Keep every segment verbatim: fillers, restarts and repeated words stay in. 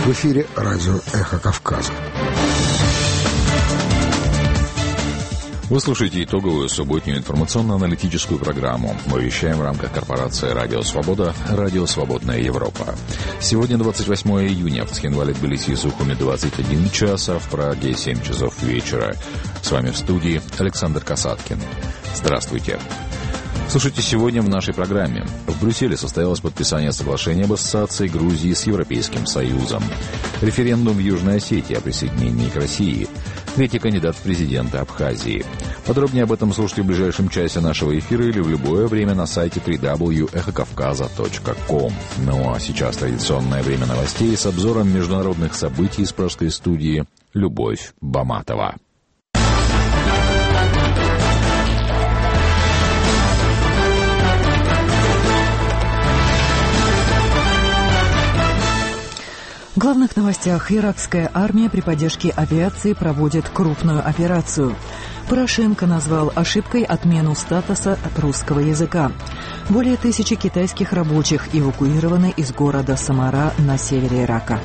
В эфире радио «Эхо Кавказа». Вы слушаете итоговую субботнюю информационно-аналитическую программу. Мы вещаем в рамках корпорации «Радио Свобода», «Радио Свободная Европа». Сегодня двадцать восьмое июня, в Цхинвале, Тбилиси и Сухуми двадцать один час, а в Праге семь часов вечера. С вами в студии Александр Касаткин. Здравствуйте. Слушайте сегодня в нашей программе. В Брюсселе состоялось подписание соглашения об ассоциации Грузии с Европейским Союзом. Референдум в Южной Осетии о присоединении к России. Третий кандидат в президенты Абхазии. Подробнее об этом слушайте в ближайшем часе нашего эфира или в любое время на сайте дабл ю дабл ю дабл ю точка эхо кавказа точка ком. Ну а сейчас традиционное время новостей с обзором международных событий из пражской студии Любовь Баматова. В главных новостях: иракская армия при поддержке авиации проводит крупную операцию. Порошенко назвал ошибкой отмену статуса русского языка. Более тысячи китайских рабочих эвакуированы из города Самара на севере Ирака.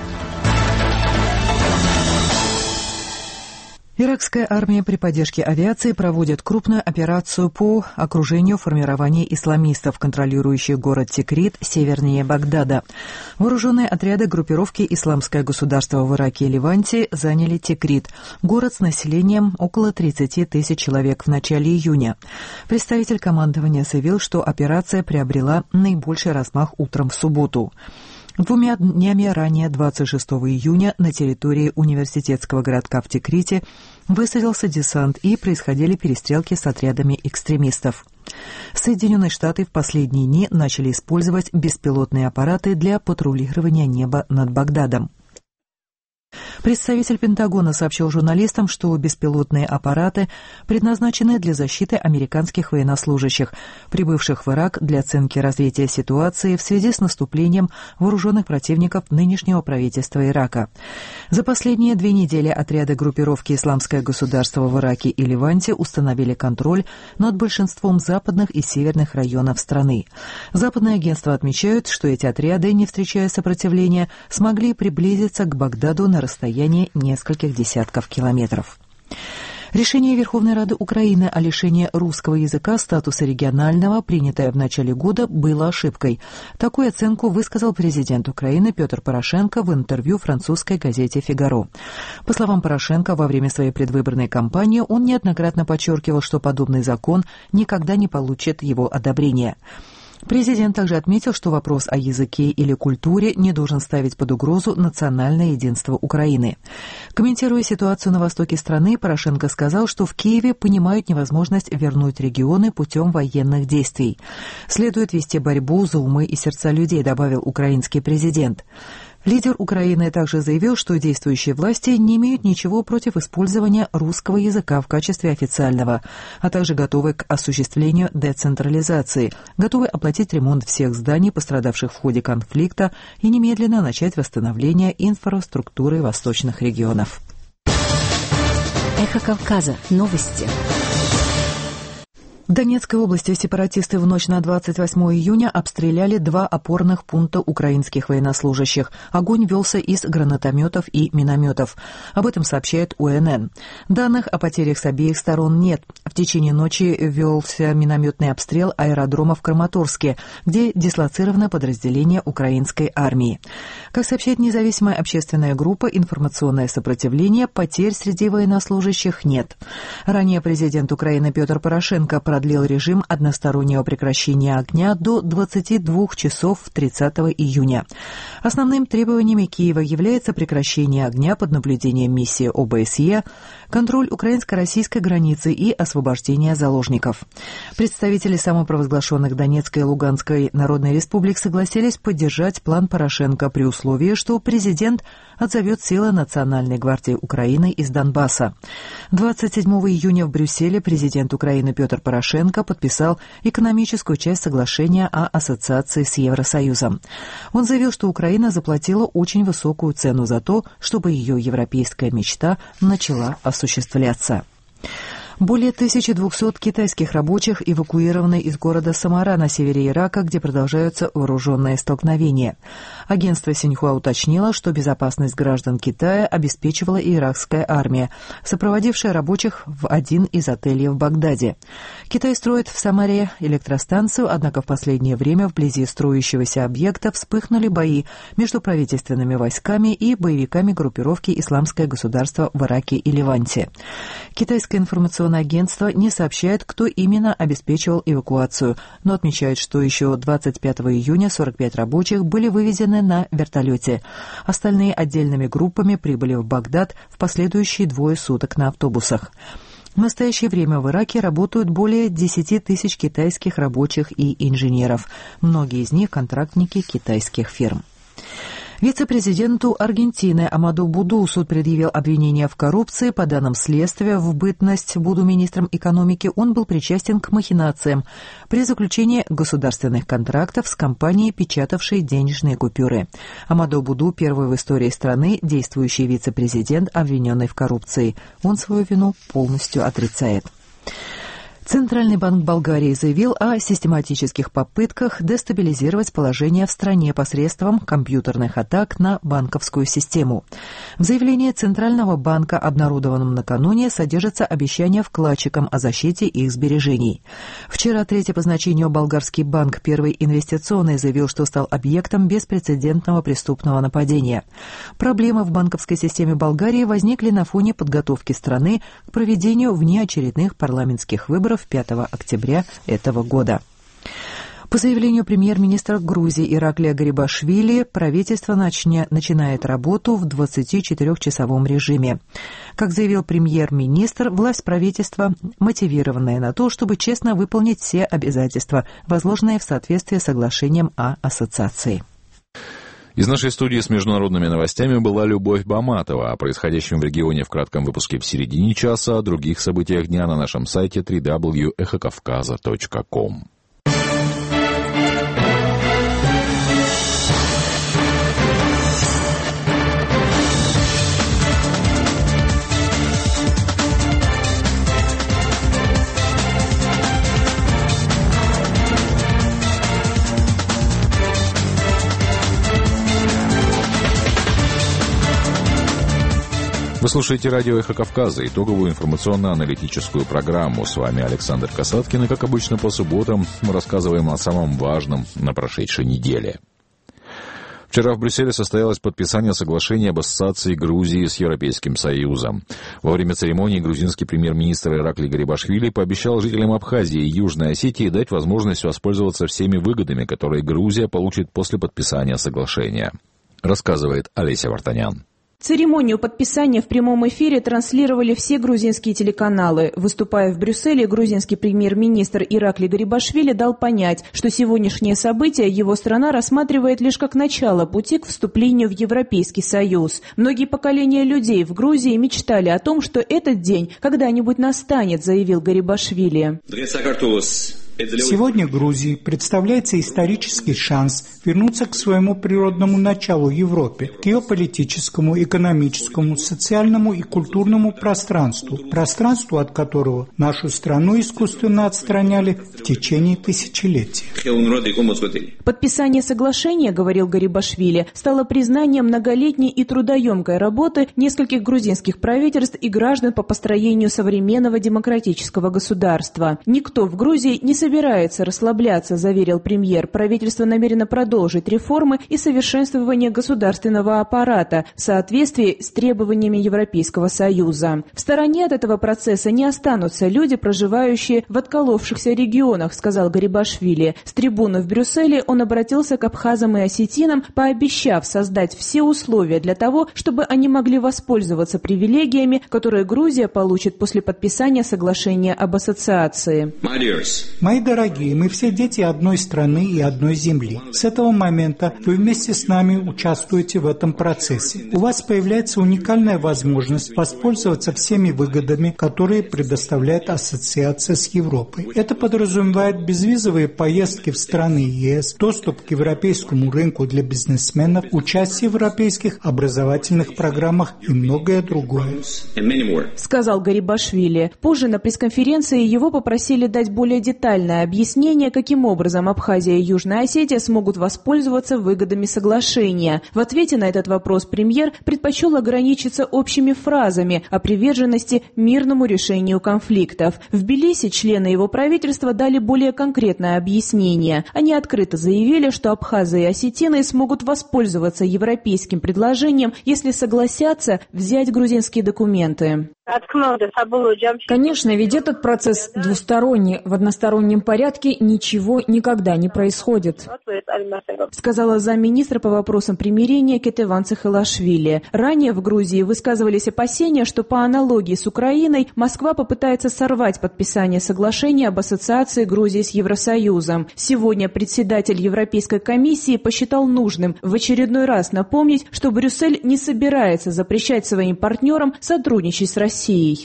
Иракская армия при поддержке авиации проводит крупную операцию по окружению формирования исламистов, контролирующих город Тикрит севернее Багдада. Вооруженные отряды группировки «Исламское государство» в Ираке и Ливанте заняли Тикрит, город с населением около тридцати тысяч человек в начале июня. Представитель командования заявил, что операция приобрела наибольший размах утром в субботу. Двумя днями ранее, двадцать шестого июня, на территории университетского городка в Тикрите высадился десант и происходили перестрелки с отрядами экстремистов. Соединенные Штаты в последние дни начали использовать беспилотные аппараты для патрулирования неба над Багдадом. Представитель Пентагона сообщил журналистам, что беспилотные аппараты предназначены для защиты американских военнослужащих, прибывших в Ирак для оценки развития ситуации в связи с наступлением вооруженных противников нынешнего правительства Ирака. За последние две недели отряды группировки «Исламское государство» в Ираке и Ливанте установили контроль над большинством западных и северных районов страны. Западные агентства отмечают, что эти отряды, не встречая сопротивления, смогли приблизиться к Багдаду на расстоянии нескольких десятков километров. Решение Верховной Рады Украины о лишении русского языка статуса регионального, принятое в начале года, было ошибкой. Такую оценку высказал президент Украины Петр Порошенко в интервью французской газете «Фигаро». По словам Порошенко, во время своей предвыборной кампании он неоднократно подчеркивал, что подобный закон никогда не получит его одобрения. Президент также отметил, что вопрос о языке или культуре не должен ставить под угрозу национальное единство Украины. Комментируя ситуацию на востоке страны, Порошенко сказал, что в Киеве понимают невозможность вернуть регионы путем военных действий. Следует вести борьбу за умы и сердца людей, добавил украинский президент. Лидер Украины также заявил, что действующие власти не имеют ничего против использования русского языка в качестве официального, а также готовы к осуществлению децентрализации, готовы оплатить ремонт всех зданий, пострадавших в ходе конфликта, и немедленно начать восстановление инфраструктуры восточных регионов. Эхо Кавказа. Новости. В Донецкой области сепаратисты в ночь на двадцать восьмое июня обстреляли два опорных пункта украинских военнослужащих. Огонь велся из гранатометов и минометов. Об этом сообщает У Эн Эн. Данных о потерях с обеих сторон нет. В течение ночи велся минометный обстрел аэродрома в Краматорске, где дислоцировано подразделение украинской армии. Как сообщает независимая общественная группа «Информационное сопротивление», потерь среди военнослужащих нет. Ранее президент Украины Петр Порошенко продлил режим одностороннего прекращения огня до двадцати двух часов тридцатого июня. Основным требованиями Киева является прекращение огня под наблюдением миссии О Бэ Эс Е, контроль украинско-российской границы и освобождение заложников. Представители самопровозглашенных Донецкой и Луганской народной республик согласились поддержать план Порошенко при условии, что президент отзовет силы Национальной гвардии Украины из Донбасса. двадцать седьмого июня в Брюсселе президент Украины Петр Порошенко подписал экономическую часть соглашения о ассоциации с Евросоюзом. Он заявил, что Украина заплатила очень высокую цену за то, чтобы ее европейская мечта начала осуществляться. Более тысячи двухсот китайских рабочих эвакуированы из города Самара на севере Ирака, где продолжаются вооруженные столкновения. Агентство Синьхуа уточнило, что безопасность граждан Китая обеспечивала иракская армия, сопроводившая рабочих в один из отелей в Багдаде. Китай строит в Самаре электростанцию, однако в последнее время вблизи строящегося объекта вспыхнули бои между правительственными войсками и боевиками группировки «Исламское государство» в Ираке и Ливанте. Китайское информационное агентство не сообщает, кто именно обеспечивал эвакуацию, но отмечает, что еще двадцать пятого июня сорок пять рабочих были вывезены на вертолете. Остальные отдельными группами прибыли в Багдад в последующие двое суток на автобусах. В настоящее время в Ираке работают более десяти тысяч китайских рабочих и инженеров. Многие из них – контрактники китайских фирм. Вице-президенту Аргентины Амадо Буду суд предъявил обвинения в коррупции. По данным следствия, в бытность Буду министром экономики он был причастен к махинациям при заключении государственных контрактов с компанией, печатавшей денежные купюры. Амадо Буду – первый в истории страны действующий вице-президент, обвиненный в коррупции. Он свою вину полностью отрицает. Центральный банк Болгарии заявил о систематических попытках дестабилизировать положение в стране посредством компьютерных атак на банковскую систему. В заявлении Центрального банка, обнародованном накануне, содержится обещание вкладчикам о защите их сбережений. Вчера третий по значению болгарский банк, Первый инвестиционный, заявил, что стал объектом беспрецедентного преступного нападения. Проблемы в банковской системе Болгарии возникли на фоне подготовки страны к проведению внеочередных парламентских выборов пятого октября этого года. По заявлению премьер-министра Грузии Ираклия Гарибашвили, правительство начня... начинает работу в двадцатичетырёхчасовом режиме. Как заявил премьер-министр, власть правительства мотивированная на то, чтобы честно выполнить все обязательства, возложенные в соответствии с соглашением о ассоциации. Из нашей студии с международными новостями была Любовь Баматова. О происходящем в регионе в кратком выпуске в середине часа, о других событиях дня на нашем сайте дабл ю дабл ю дабл ю точка эхо кавказа точка ком. Вы слушаете радио «Эхо Кавказа», итоговую информационно-аналитическую программу. С вами Александр Касаткин, и, как обычно, по субботам мы рассказываем о самом важном на прошедшей неделе. Вчера в Брюсселе состоялось подписание соглашения об ассоциации Грузии с Европейским Союзом. Во время церемонии грузинский премьер-министр Ираклий Гарибашвили пообещал жителям Абхазии и Южной Осетии дать возможность воспользоваться всеми выгодами, которые Грузия получит после подписания соглашения. Рассказывает Олеся Вартанян. Церемонию подписания в прямом эфире транслировали все грузинские телеканалы. Выступая в Брюсселе, грузинский премьер-министр Ираклий Гарибашвили дал понять, что сегодняшнее событие его страна рассматривает лишь как начало пути к вступлению в Европейский Союз. Многие поколения людей в Грузии мечтали о том, что этот день когда-нибудь настанет, заявил Гарибашвили. Сегодня Грузии представляется исторический шанс вернуться к своему природному началу Европе, к ее политическому, экономическому, социальному и культурному пространству, пространству, от которого нашу страну искусственно отстраняли в течение тысячелетий. Подписание соглашения, говорил Гарибашвили, стало признанием многолетней и трудоемкой работы нескольких грузинских правительств и граждан по построению современного демократического государства. Никто в Грузии не собирается расслабляться, заверил премьер. Правительство намерено продолжить реформы и совершенствование государственного аппарата в соответствии с требованиями Европейского Союза. В стороне от этого процесса не останутся люди, проживающие в отколовшихся регионах, сказал Гарибашвили. С трибуны в Брюсселе он обратился к абхазам и осетинам, пообещав создать все условия для того, чтобы они могли воспользоваться привилегиями, которые Грузия получит после подписания соглашения об ассоциации. Мои Мои дорогие, мы все дети одной страны и одной земли. С этого момента вы вместе с нами участвуете в этом процессе. У вас появляется уникальная возможность воспользоваться всеми выгодами, которые предоставляет ассоциация с Европой. Это подразумевает безвизовые поездки в страны ЕС, доступ к европейскому рынку для бизнесменов, участие в европейских образовательных программах и многое другое. Сказал Гарибашвили. Позже на пресс-конференции его попросили дать более детальное объяснение, каким образом Абхазия и Южная Осетия смогут воспользоваться выгодами соглашения. В ответе на этот вопрос премьер предпочел ограничиться общими фразами о приверженности мирному решению конфликтов. В Тбилиси члены его правительства дали более конкретное объяснение. Они открыто заявили, что абхазы и осетины смогут воспользоваться европейским предложением, если согласятся взять грузинские документы. Конечно, ведь этот процесс двусторонний. В одностороннем порядке ничего никогда не происходит, сказала замминистра по вопросам примирения Кетеван Цехелашвили. Ранее в Грузии высказывались опасения, что по аналогии с Украиной Москва попытается сорвать подписание соглашения об ассоциации Грузии с Евросоюзом. Сегодня председатель Европейской комиссии посчитал нужным в очередной раз напомнить, что Брюссель не собирается запрещать своим партнерам сотрудничать с Россией.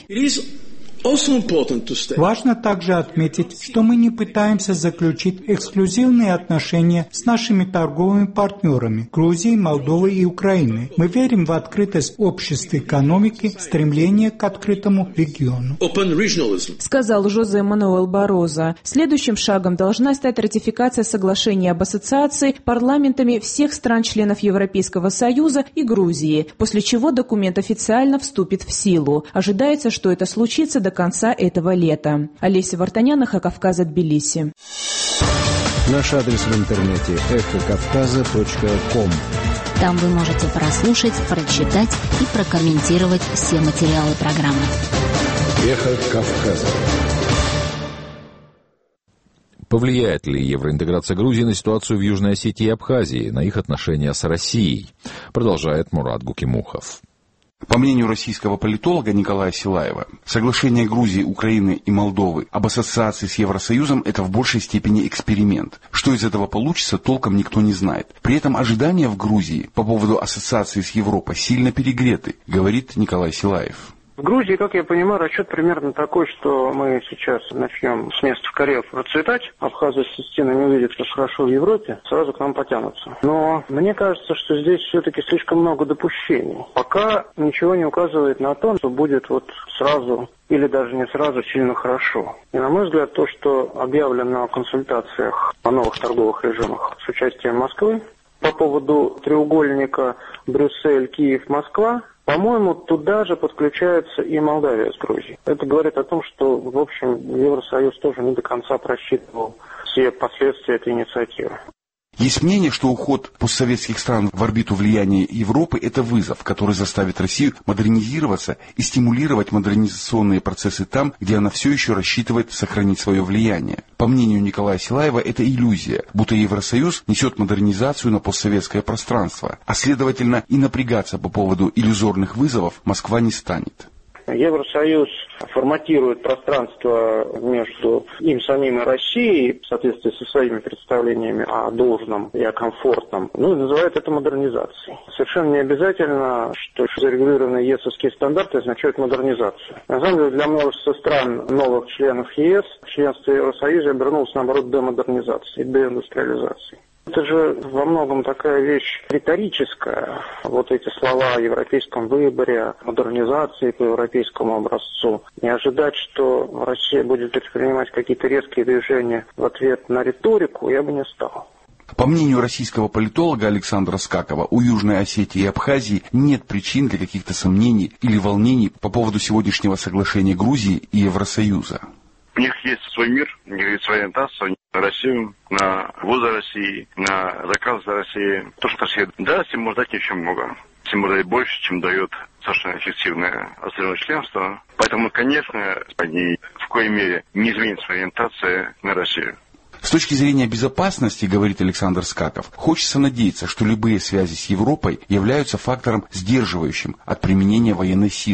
Важно также отметить, что мы не пытаемся заключить эксклюзивные отношения с нашими торговыми партнерами Грузией, Молдовой и Украиной. Мы верим в открытость общества экономики, стремление к открытому региону. Сказал Жозе Мануэль Барозо. Следующим шагом должна стать ратификация соглашения об ассоциации парламентами всех стран-членов Европейского Союза и Грузии, после чего документ официально вступит в силу. Ожидается, что это случится до конца этого лета. Олеся Вартанян, Эхо Кавказа, Тбилиси. Наш адрес в интернете эхо кавказа точка ком. Там вы можете прослушать, прочитать и прокомментировать все материалы программы. Эхо Кавказа. Повлияет ли евроинтеграция Грузии на ситуацию в Южной Осетии и Абхазии, на их отношения с Россией? Продолжает Мурат Гукимухов. По мнению российского политолога Николая Силаева, соглашение Грузии, Украины и Молдовы об ассоциации с Евросоюзом – это в большей степени эксперимент. Что из этого получится, толком никто не знает. При этом ожидания в Грузии по поводу ассоциации с Европой сильно перегреты, говорит Николай Силаев. В Грузии, как я понимаю, расчет примерно такой, что мы сейчас начнем с места в карьер процветать, абхазы с осетинами увидят, как хорошо в Европе, сразу к нам потянутся. Но мне кажется, что здесь все-таки слишком много допущений. Пока ничего не указывает на то, что будет вот сразу или даже не сразу сильно хорошо. И, на мой взгляд, то, что объявлено о консультациях о новых торговых режимах с участием Москвы по поводу треугольника Брюссель, Киев, Москва, по-моему, туда же подключается и Молдавия с Грузией. Это говорит о том, что, в общем, Евросоюз тоже не до конца просчитывал все последствия этой инициативы. Есть мнение, что уход постсоветских стран в орбиту влияния Европы – это вызов, который заставит Россию модернизироваться и стимулировать модернизационные процессы там, где она все еще рассчитывает сохранить свое влияние. По мнению Николая Силаева, это иллюзия, будто Евросоюз несет модернизацию на постсоветское пространство, а следовательно и напрягаться по поводу иллюзорных вызовов Москва не станет. Евросоюз форматирует пространство между им самим и Россией в соответствии со своими представлениями о должном и о комфортном, ну и называет это модернизацией. Совершенно не обязательно, что зарегулированные ЕСовские стандарты означают модернизацию. На самом деле для множества стран, новых членов ЕС, членство в Евросоюзе обернулось наоборот демодернизацией, деиндустриализацией. Это же во многом такая вещь риторическая. Вот эти слова о европейском выборе, модернизации по европейскому образцу. Не ожидать, что Россия будет предпринимать какие-то резкие движения в ответ на риторику, я бы не стал. По мнению российского политолога Александра Скакова, у Южной Осетии и Абхазии нет причин для каких-то сомнений или волнений по поводу сегодняшнего соглашения Грузии и Евросоюза. У них есть свой мир, у них есть своя ориентация на Россию, на вузы России, на заказ России. То, что Россия даст, им может дать еще много. Им может дать больше, чем дает совершенно эффективное остальное членство. Поэтому, конечно, они в коей мере не изменят свою ориентацию на Россию. С точки зрения безопасности, говорит Александр Скаков, хочется надеяться, что любые связи с Европой являются фактором сдерживающим от применения военной силы.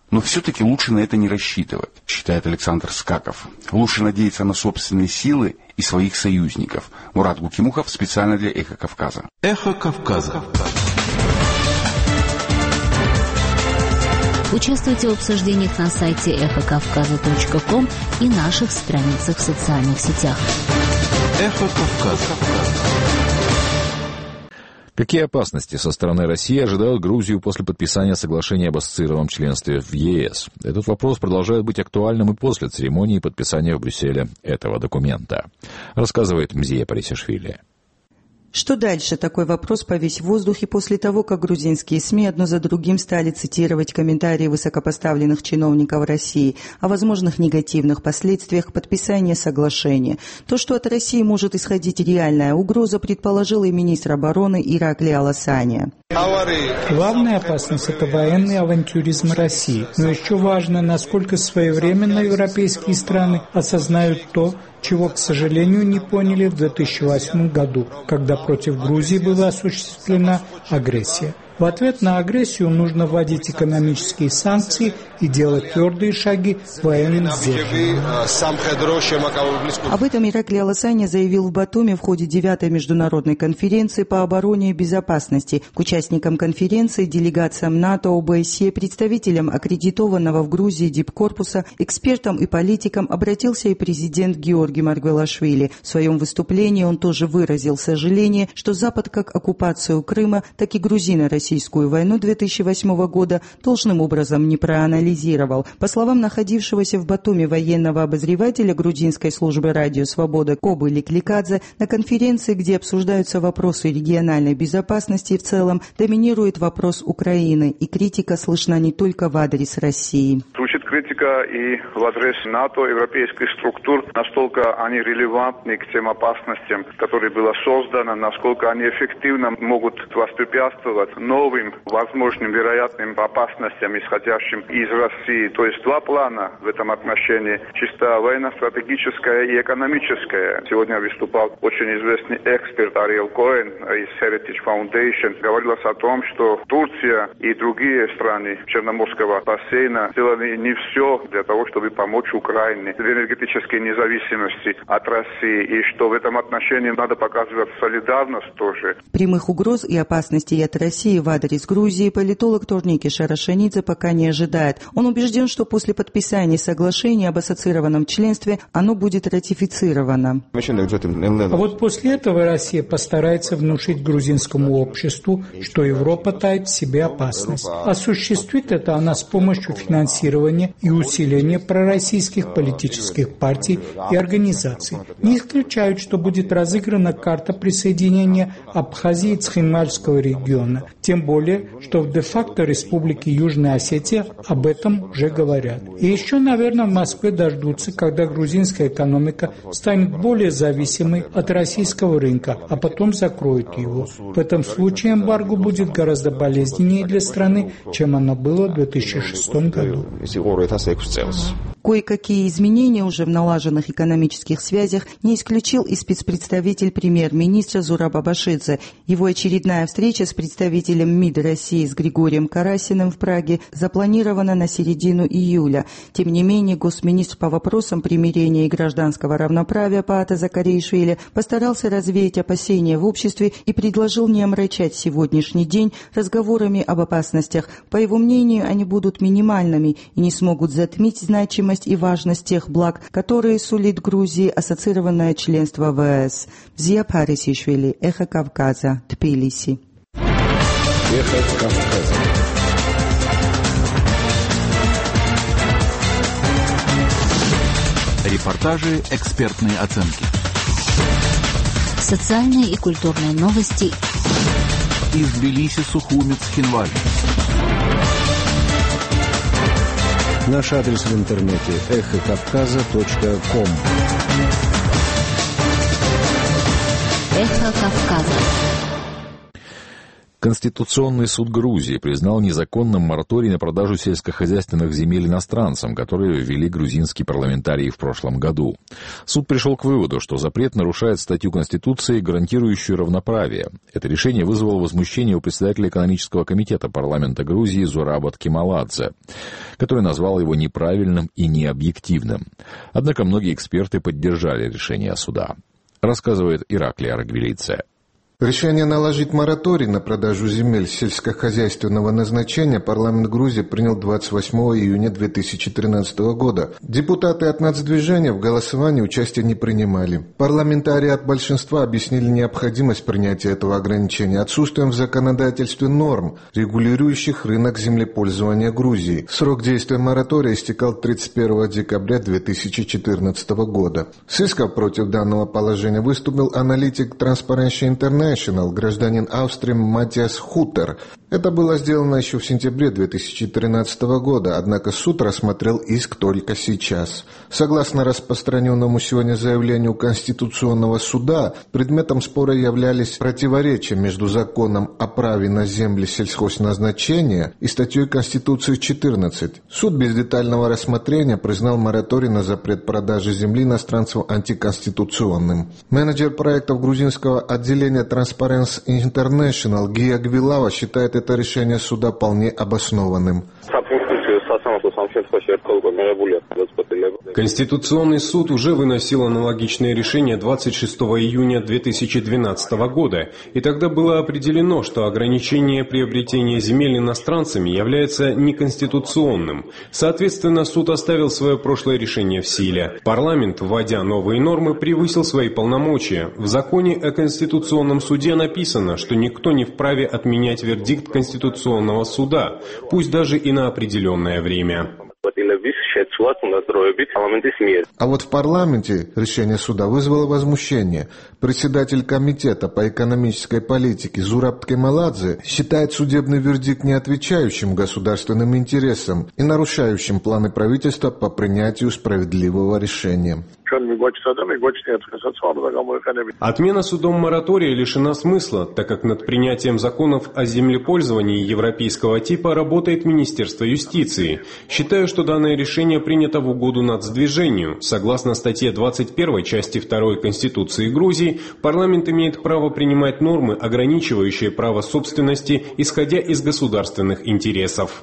Но все-таки лучше на это не рассчитывать, считает Александр Скаков. Лучше надеяться на собственные силы и своих союзников. Мурат Гукимухов специально для «Эхо Кавказа». «Эхо Кавказа». Участвуйте в обсуждениях на сайте эхо кавказа точка ком и наших страницах в социальных сетях. «Эхо Кавказа». Какие опасности со стороны России ожидают Грузию после подписания соглашения об ассоциированном членстве в ЕС? Этот вопрос продолжает быть актуальным и после церемонии подписания в Брюсселе этого документа, рассказывает Мзия Парисишвили. Что дальше? Такой вопрос повис в воздухе после того, как грузинские СМИ одно за другим стали цитировать комментарии высокопоставленных чиновников России о возможных негативных последствиях подписания соглашения. То, что от России может исходить реальная угроза, предположил и министр обороны Иракли Аласания. Главная опасность – это военный авантюризм России. Но еще важно, насколько своевременно европейские страны осознают то, чего, к сожалению, не поняли в две тысячи восьмом году, когда против Грузии была осуществлена агрессия. В ответ на агрессию нужно вводить экономические санкции и делать твердые шаги в военном сдерживании. Об этом Иракли Аласания заявил в Батуми в ходе девятой международной конференции по обороне и безопасности. К участникам конференции, делегациям НАТО, ОБСЕ, представителям аккредитованного в Грузии дипкорпуса, экспертам и политикам обратился и президент Георгий Маргвелашвили. В своем выступлении он тоже выразил сожаление, что Запад как оккупацию Крыма, так и грузино-российскую Российскую войну две тысячи восьмого года должным образом не проанализировал. По словам находившегося в Батуми военного обозревателя грузинской службы «Радио Свобода» Кобы Ликликадзе, на конференции, где обсуждаются вопросы региональной безопасности в целом, доминирует вопрос Украины, и критика слышна не только в адрес России. Звучит критика и в адрес НАТО, европейских структур, настолько они релевантны к тем опасностям, которые были созданы, насколько они эффективно могут воспрепятствовать новым, возможным, вероятным опасностям, исходящим из России. То есть два плана в этом отношении. Чисто военно-стратегическое и экономическое. Сегодня выступал очень известный эксперт Ариэл Коэн из Heritage Foundation. Говорилось о том, что Турция и другие страны Черноморского бассейна сделали не все для того, чтобы помочь Украине в энергетической независимости от России. И что в этом отношении надо показывать солидарность тоже. Прямых угроз и опасностей от России в адрес Грузии политолог Торники Шарашанидзе пока не ожидает. Он убежден, что после подписания соглашения об ассоциированном членстве оно будет ратифицировано. А вот после этого Россия постарается внушить грузинскому обществу, что Европа тает в себе опасность. Осуществит это она с помощью финансирования и усиления пророссийских политических партий и организаций. Не исключают, что будет разыграна карта присоединения Абхазии и Цхинвальского региона. Тем более, что в де-факто Республике Южная Осетия об этом уже говорят. И еще, наверное, в Москве дождутся, когда грузинская экономика станет более зависимой от российского рынка, а потом закроют его. В этом случае эмбарго будет гораздо болезненнее для страны, чем оно было в две тысячи шестом году. Кое-какие изменения уже в налаженных экономических связях не исключил и спецпредставитель премьер-министра Зураб Абашидзе. Его очередная встреча с представителем МИД России с Григорием Карасиным в Праге запланирована на середину июля. Тем не менее, госминистр по вопросам примирения и гражданского равноправия Паата Закаришвили постарался развеять опасения в обществе и предложил не омрачать сегодняшний день разговорами об опасностях. По его мнению, они будут минимальными и не смогут затмить значимость и важность тех благ, которые сулит Грузии ассоциированное членство в ЕС. Мзия Парисишвили, Эхо Кавказа, Тбилиси. Эхо Кавказа. Репортажи, экспертные оценки. Социальные и культурные новости. Из Тбилиси, Сухуми, Цхинвали. Наш адрес в интернете эхо кавказа точка ком. Эхо Кавказа. Конституционный суд Грузии признал незаконным мораторий на продажу сельскохозяйственных земель иностранцам, которые ввели грузинские парламентарии в прошлом году. Суд пришел к выводу, что запрет нарушает статью Конституции, гарантирующую равноправие. Это решение вызвало возмущение у председателя экономического комитета парламента Грузии Зураба Ткемаладзе, который назвал его неправильным и необъективным. Однако многие эксперты поддержали решение суда. Рассказывает Ираклий Аргвелидзе. Решение наложить мораторий на продажу земель сельскохозяйственного назначения парламент Грузии принял двадцать восьмого июня две тысячи тринадцатого года. Депутаты от нацдвижения в голосовании участия не принимали. Парламентарии от большинства объяснили необходимость принятия этого ограничения отсутствием в законодательстве норм, регулирующих рынок землепользования Грузии. Срок действия моратория истекал тридцать первого декабря две тысячи четырнадцатого года. С иском против данного положения выступил аналитик Transparency International, гражданин Австрии Матиас Хутер. Это было сделано еще в сентябре две тысячи тринадцатого года, однако суд рассмотрел иск только сейчас. Согласно распространенному сегодня заявлению Конституционного суда, предметом спора являлись противоречия между законом о праве на земли сельхозназначения и статьей Конституции четырнадцать. Суд без детального рассмотрения признал мораторий на запрет продажи земли иностранцев антиконституционным. Менеджер проектов грузинского отделения Transparency International Гия Гвилава считает это решение суда вполне обоснованным. Конституционный суд уже выносил аналогичное решение двадцать шестого июня две тысячи двенадцатого года, и тогда было определено, что ограничение приобретения земель иностранцами является неконституционным. Соответственно, суд оставил свое прошлое решение в силе. Парламент, вводя новые нормы, превысил свои полномочия. В законе о Конституционном суде написано, что никто не вправе отменять вердикт Конституционного суда, пусть даже и на определенное время. А вот в парламенте решение суда вызвало возмущение. Председатель комитета по экономической политике Зураб Ткемаладзе считает судебный вердикт не отвечающим государственным интересам и нарушающим планы правительства по принятию справедливого решения. Отмена судом моратория лишена смысла, так как над принятием законов о землепользовании европейского типа работает Министерство юстиции. Считаю, что данное решение принято в угоду нацдвижению. Согласно статье двадцать первой части второй Конституции Грузии, парламент имеет право принимать нормы, ограничивающие право собственности, исходя из государственных интересов.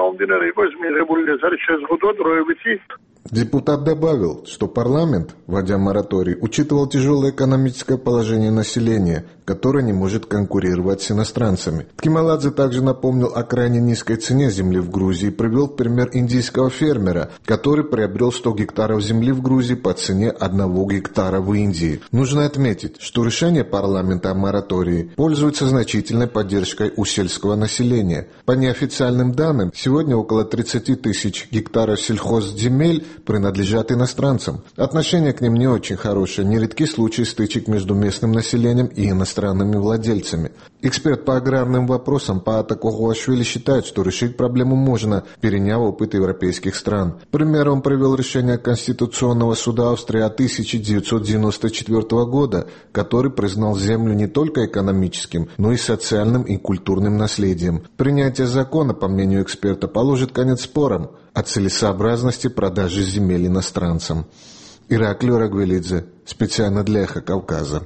Депутат добавил, что парламент, вводя мораторий, учитывал тяжелое экономическое положение населения, которое не может конкурировать с иностранцами. Ткемаладзе также напомнил о крайне низкой цене земли в Грузии и привел пример индийского фермера, который приобрел сто гектаров земли в Грузии по цене одного гектара в Индии. Нужно отметить, что решение парламента о моратории пользуется значительной поддержкой у сельского населения. По неофициальным данным, сегодня около тридцать тысяч гектаров сельхозземель принадлежат иностранцам. Отношение к ним не очень хорошее, нередки случаи стычек между местным населением и иностранными владельцами. Эксперт по аграрным вопросам Паата Когуашвили считает, что решить проблему можно, переняв опыт европейских стран. Пример он привел решение Конституционного суда Австрии от тысяча девятьсот девяносто четвёртого года, который признал землю не только экономическим, но и социальным и культурным наследием. Принятие закона, по мнению эксперта, положит конец спорам о целесообразности продажи земель иностранцам. Ираклий Аргвелидзе, специально для «Эхо Кавказа».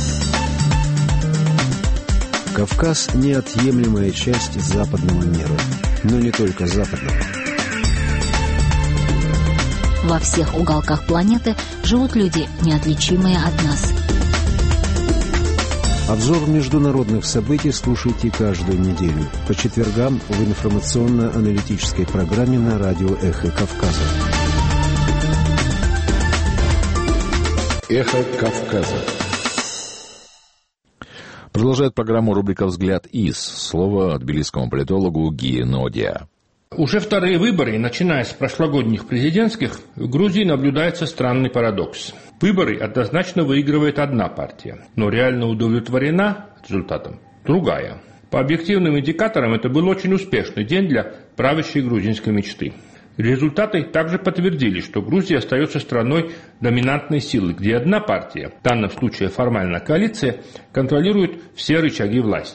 Кавказ – неотъемлемая часть западного мира, но не только западного. Во всех уголках планеты живут люди, неотличимые от нас. Обзор международных событий слушайте каждую неделю по четвергам в информационно-аналитической программе на радио «Эхо Кавказа». «Эхо Кавказа». Продолжает программу рубрика «Взгляд из». Слово тбилисскому политологу Гии Нодия. Уже вторые выборы, начиная с прошлогодних президентских, в Грузии наблюдается странный парадокс. Выборы однозначно выигрывает одна партия, но реально удовлетворена результатом другая. По объективным индикаторам это был очень успешный день для правящей грузинской мечты. Результаты также подтвердили, что Грузия остается страной доминантной силы, где одна партия, в данном случае формально коалиция, контролирует все рычаги власти.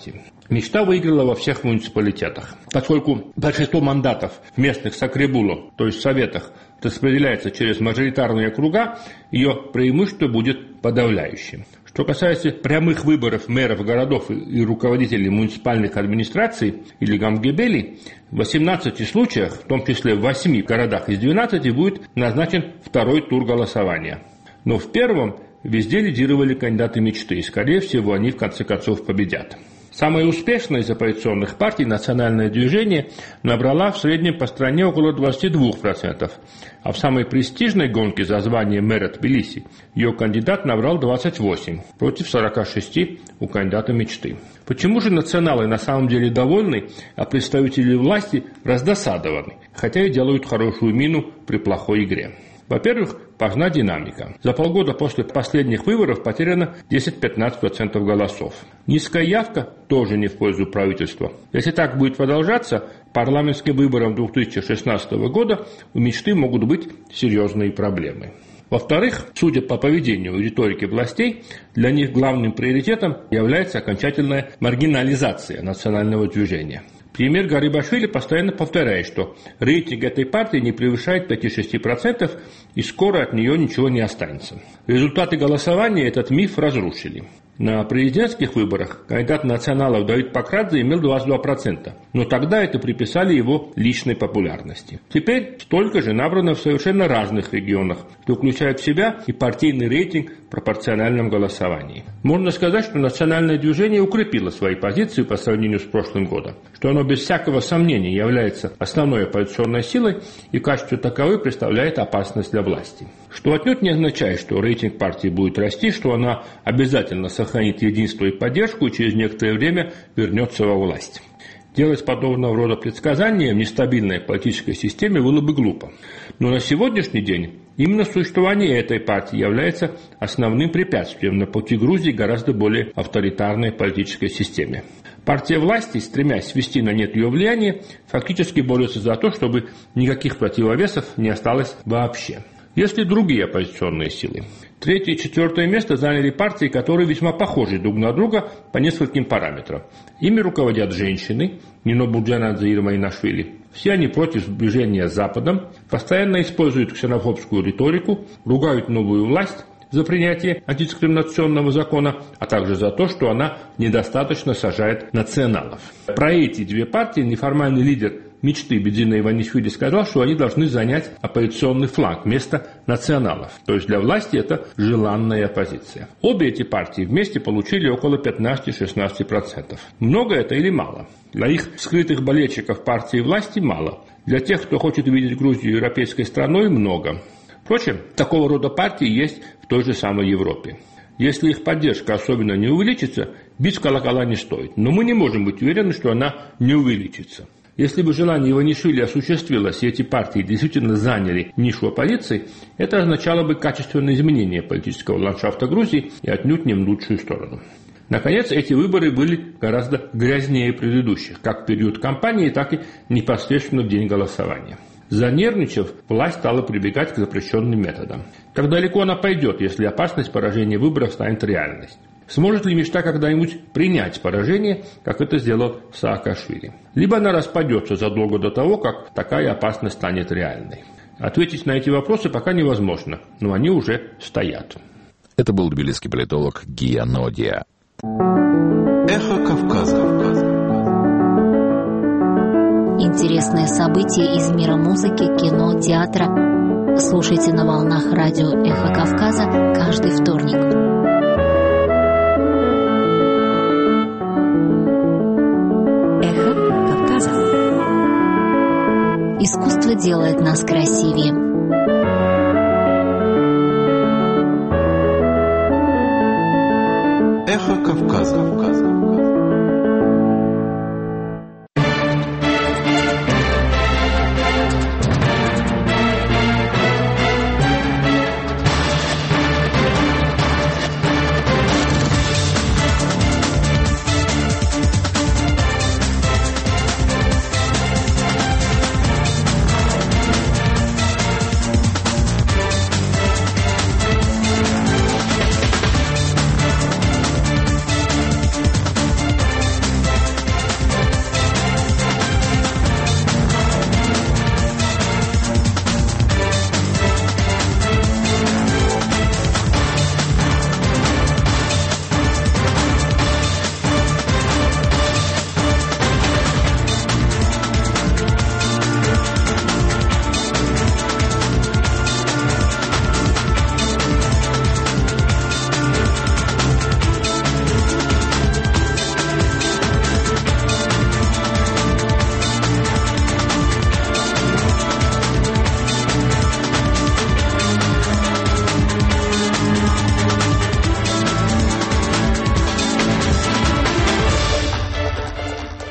Мечта выиграла во всех муниципалитетах. Поскольку большинство мандатов в местных сакребуло, то есть советах, распределяется через мажоритарные округа, ее преимущество будет подавляющим. Что касается прямых выборов мэров городов и руководителей муниципальных администраций или гамгебели, в восемнадцати случаях, в том числе в восьми городах из двенадцати, будет назначен второй тур голосования. Но в первом везде лидировали кандидаты мечты, и, скорее всего, они в конце концов победят. Самая успешная из оппозиционных партий, «Национальное движение», набрала в среднем по стране около двадцати двух процентов, а в самой престижной гонке за звание мэра Тбилиси ее кандидат набрал двадцать восемь против сорока шести у кандидата мечты. Почему же националы на самом деле довольны, а представители власти раздосадованы, хотя и делают хорошую мину при плохой игре? Во-первых, важна динамика. За полгода после последних выборов потеряно десять-пятнадцать процентов голосов. Низкая явка тоже не в пользу правительства. Если так будет продолжаться, парламентским выборам две тысячи шестнадцатого года у мечты могут быть серьезные проблемы. Во-вторых, судя по поведению и риторике властей, для них главным приоритетом является окончательная маргинализация национального движения. Премьер Гарибашвили постоянно повторяет, что рейтинг этой партии не превышает пяти-шести процентов и скоро от нее ничего не останется. Результаты голосования этот миф разрушили. На президентских выборах кандидат националов Давид Пакрадзе имел двадцать два процента, но тогда это приписали его личной популярности. Теперь столько же набрано в совершенно разных регионах, что включает в себя и партийный рейтинг в пропорциональном голосовании. Можно сказать, что национальное движение укрепило свои позиции по сравнению с прошлым годом, что оно без всякого сомнения является основной оппозиционной силой и в качестве таковой представляет опасность для власти. Что отнюдь не означает, что рейтинг партии будет расти, что она обязательно сохранит единство и поддержку и через некоторое время вернется во власть. Делать подобного рода предсказания в нестабильной политической системе было бы глупо. Но на сегодняшний день именно существование этой партии является основным препятствием на пути Грузии к гораздо более авторитарной политической системе. Партия власти, стремясь свести на нет ее влияние, фактически борется за то, чтобы никаких противовесов не осталось вообще. Есть ли другие оппозиционные силы? Третье и четвертое место заняли партии, которые весьма похожи друг на друга по нескольким параметрам. Ими руководят женщины, Нино Бурджанадзе и Ирма Инашвили. Все они против сближения с Западом, постоянно используют ксенофобскую риторику, ругают новую власть за принятие антидискриминационного закона, а также за то, что она недостаточно сажает националов. Про эти две партии неформальный лидер мечты Бедзина Иванишвили сказал, что они должны занять оппозиционный фланг вместо националов. То есть для власти это желанная оппозиция. Обе эти партии вместе получили около пятнадцать-шестнадцать процентов. Много это или мало? Для их скрытых болельщиков партии власти мало. Для тех, кто хочет видеть Грузию европейской страной, много. Впрочем, такого рода партии есть в той же самой Европе. Если их поддержка особенно не увеличится, бить в колокола не стоит. Но мы не можем быть уверены, что она не увеличится. Если бы желание Иванишвили осуществилось, и эти партии действительно заняли нишу оппозиции, это означало бы качественное изменение политического ландшафта Грузии и отнюдь не в лучшую сторону. Наконец, эти выборы были гораздо грязнее предыдущих, как в период кампании, так и непосредственно в день голосования. Занервничав, власть стала прибегать к запрещенным методам. Как далеко она пойдет, если опасность поражения выборов станет реальностью? Сможет ли мечта когда-нибудь принять поражение, как это сделал Саакашвили? Либо она распадется задолго до того, как такая опасность станет реальной. Ответить на эти вопросы пока невозможно, но они уже стоят. Это был тбилисский политолог Гия Нодия. Эхо Кавказа. Интересные события из мира музыки, кино, театра. Слушайте на волнах радио «Эхо Кавказа» каждый вторник. «Эхо Кавказа». Искусство делает нас красивее. Эхо Кавказа.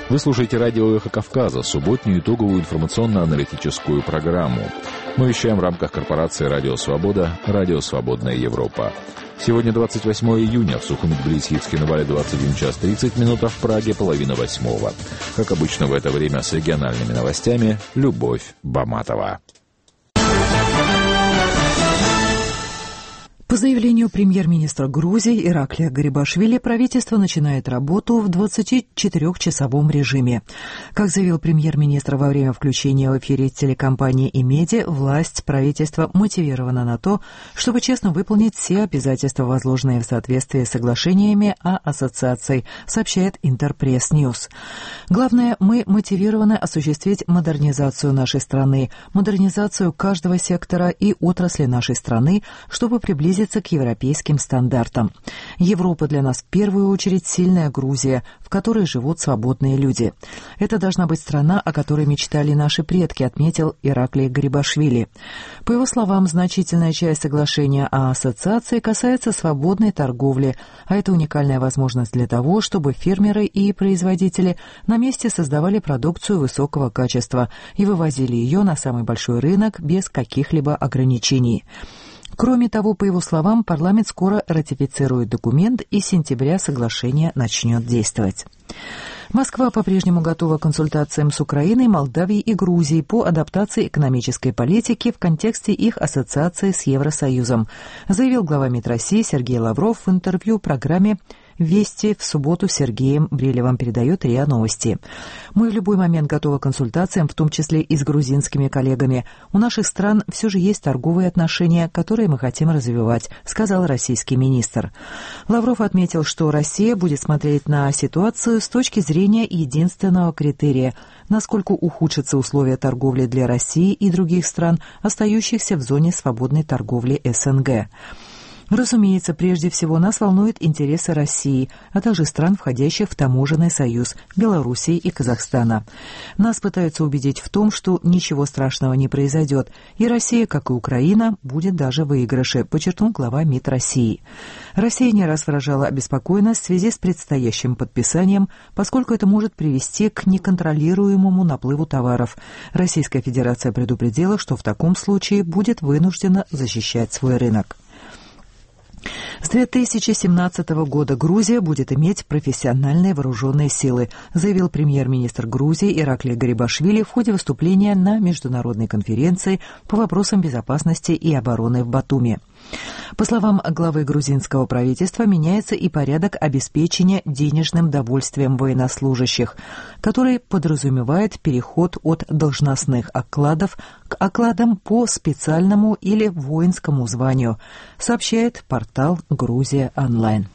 Вы слушаете радио «Эхо Кавказа», субботнюю итоговую информационно-аналитическую программу. Мы вещаем в рамках корпорации «Радио Свобода», «Радио Свободная Европа». Сегодня двадцать восьмое июня, в Сухуми-Тбилиси и в Цхинвале двадцать один час тридцать минут, а в Праге половина восьмого. Как обычно в это время с региональными новостями Любовь Баматова. По заявлению премьер-министра Грузии Ираклия Гарибашвили, правительство начинает работу в двадцатичетырёхчасовом режиме. Как заявил премьер-министр во время включения в эфире телекомпании «Имеди», власть правительства мотивирована на то, чтобы честно выполнить все обязательства, возложенные в соответствии с соглашениями о ассоциации, сообщает Интерпресс Ньюс. Главное, мы мотивированы осуществить модернизацию нашей страны, модернизацию каждого сектора и отрасли нашей страны, чтобы приблизить к европейским стандартам. Европа для нас в первую очередь сильная Грузия, в которой живут свободные люди. Это должна быть страна, о которой мечтали наши предки, отметил Ираклий Гарибашвили. По его словам, значительная часть соглашения о ассоциации касается свободной торговли, а это уникальная возможность для того, чтобы фермеры и производители на месте создавали продукцию высокого качества и вывозили ее на самый большой рынок без каких-либо ограничений. Кроме того, по его словам, парламент скоро ратифицирует документ, и с сентября соглашение начнет действовать. Москва по-прежнему готова к консультациям с Украиной, Молдавией и Грузией по адаптации экономической политики в контексте их ассоциации с Евросоюзом, заявил глава МИД России Сергей Лавров в интервью программе «Вести» в субботу с Сергеем Брилевым, передает РИА Новости. Мы в любой момент готовы к консультациям, в том числе и с грузинскими коллегами. У наших стран все же есть торговые отношения, которые мы хотим развивать, сказал российский министр. Лавров отметил, что Россия будет смотреть на ситуацию с точки зрения единственного критерия – насколько ухудшатся условия торговли для России и других стран, остающихся в зоне свободной торговли СНГ. Разумеется, прежде всего нас волнуют интересы России, а также стран, входящих в таможенный союз – Белоруссии и Казахстана. Нас пытаются убедить в том, что ничего страшного не произойдет, и Россия, как и Украина, будет даже в выигрыше, подчеркнул глава МИД России. Россия не раз выражала обеспокоенность в связи с предстоящим подписанием, поскольку это может привести к неконтролируемому наплыву товаров. Российская Федерация предупредила, что в таком случае будет вынуждена защищать свой рынок. С две тысячи семнадцатого года Грузия будет иметь профессиональные вооруженные силы, заявил премьер-министр Грузии Ираклий Гарибашвили в ходе выступления на международной конференции по вопросам безопасности и обороны в Батуми. По словам главы грузинского правительства, меняется и порядок обеспечения денежным довольствием военнослужащих, который подразумевает переход от должностных окладов к окладам по специальному или воинскому званию, сообщает портал «Грузия онлайн».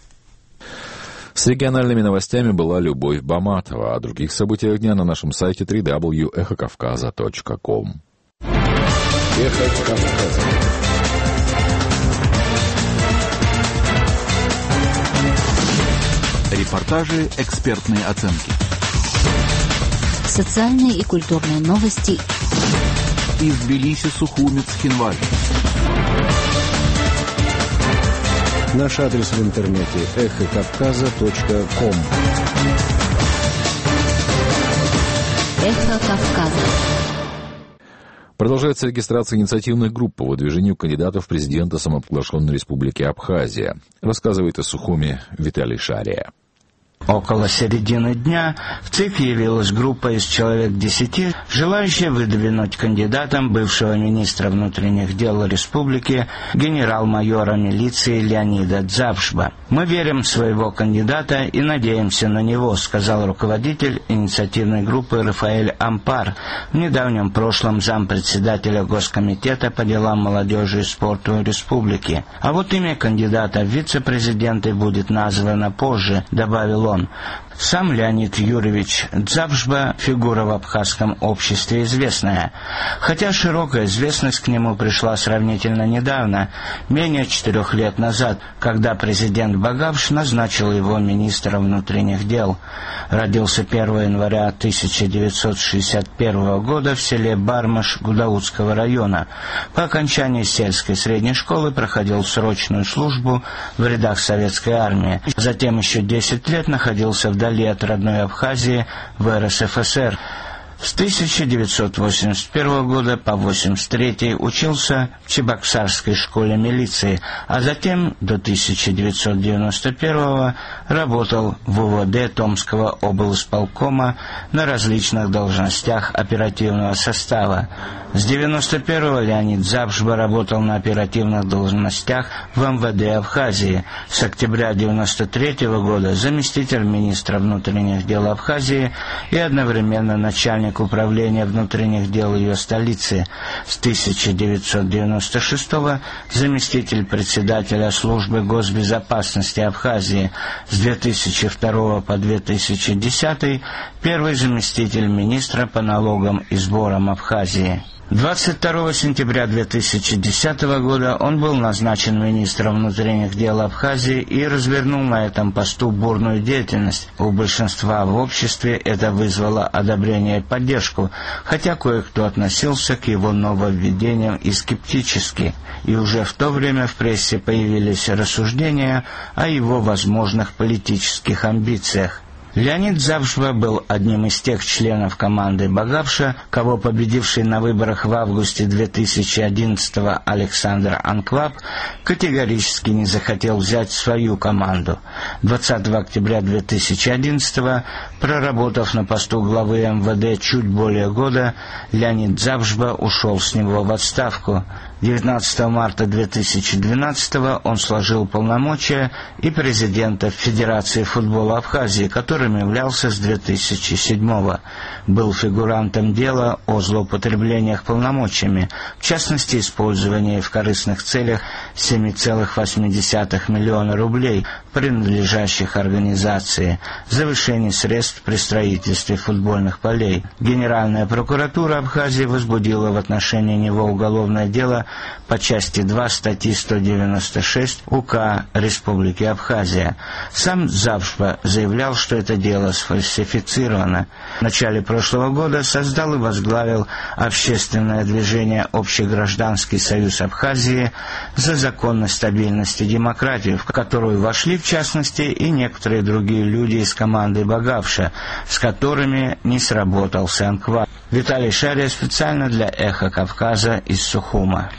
С региональными новостями была Любовь Баматова. О других событиях дня на нашем сайте дабл ю дабл ю дабл ю точка эхо кавказа точка ком. Эхо Кавказа. Репортажи, экспертные оценки. Социальные и культурные новости. Из Тбилиси, Сухуми, Цхинвале. Наш адрес в интернете эхо кавказа точка ком. Эхо Кавказа. Продолжается регистрация инициативных групп по выдвижению кандидатов в президента самопровозглашенной республики Абхазия, рассказывает из Сухуми Виталий Шария. Около середины дня в ЦИК явилась группа из человек десяти, желающая выдвинуть кандидатом бывшего министра внутренних дел республики генерал-майора милиции Леонида Дзавшба. «Мы верим в своего кандидата и надеемся на него», сказал руководитель инициативной группы Рафаэль Ампар, в недавнем прошлом зампредседателя Госкомитета по делам молодежи и спорту республики. «А вот имя кандидата в вице-президенты будет названо позже», добавил он. Сам Леонид Юрьевич Дзавшба – фигура в абхазском обществе известная. Хотя широкая известность к нему пришла сравнительно недавно, менее четырех лет назад, когда президент Багавш назначил его министром внутренних дел. Родился первого января тысяча девятьсот шестьдесят первого года в селе Бармаш Гудаутского района. По окончании сельской средней школы проходил срочную службу в рядах советской армии. Затем еще десять лет находился в вдали от родной Абхазии в эр эс эф эс эр. С тысяча девятьсот восемьдесят первого года по восемьдесят третий учился в Чебоксарской школе милиции, а затем до тысяча девятьсот девяносто первого работал в у вэ дэ Томского облисполкома на различных должностях оперативного состава. С девяносто первого Леонид Запшба работал на оперативных должностях в эм вэ дэ Абхазии. С октября девяносто третьего года заместитель министра внутренних дел Абхазии и одновременно начальник управления внутренних дел ее столицы. С тысяча девятьсот девяносто шестого заместитель председателя службы госбезопасности Абхазии. С две тысячи второго по две тысячи десятый первый заместитель министра по налогам и сборам Абхазии. двадцать второго сентября две тысячи десятого года он был назначен министром внутренних дел Абхазии и развернул на этом посту бурную деятельность. У большинства в обществе это вызвало одобрение и поддержку, хотя кое-кто относился к его нововведениям и скептически. И уже в то время в прессе появились рассуждения о его возможных политических амбициях. Леонид Запшба был одним из тех членов команды Багапша, кого победивший на выборах в августе две тысячи одиннадцатого Александр Анкваб категорически не захотел взять в свою команду. двадцатого октября две тысячи одиннадцатого, проработав на посту главы эм вэ дэ чуть более года, Леонид Запшба ушел с него в отставку. девятнадцатого марта две тысячи двенадцатого он сложил полномочия и президента Федерации футбола Абхазии, которым являлся с две тысячи седьмого. Был фигурантом дела о злоупотреблениях полномочиями, в частности, использовании в корыстных целях семь целых восемь десятых миллиона рублей, принадлежащих организации, завышении средств при строительстве футбольных полей. Генеральная прокуратура Абхазии возбудила в отношении него уголовное дело по части два статьи сто девяносто шесть УК Республики Абхазия. Сам Запшба заявлял, что это дело сфальсифицировано. В начале прошлого года создал и возглавил общественное движение «Общегражданский союз Абхазии» за законность, стабильность и демократию, в которую вошли, в частности, и некоторые другие люди из команды Багапша, с которыми не сработался Анкваб. Виталий Шария специально для «Эхо Кавказа» из Сухума.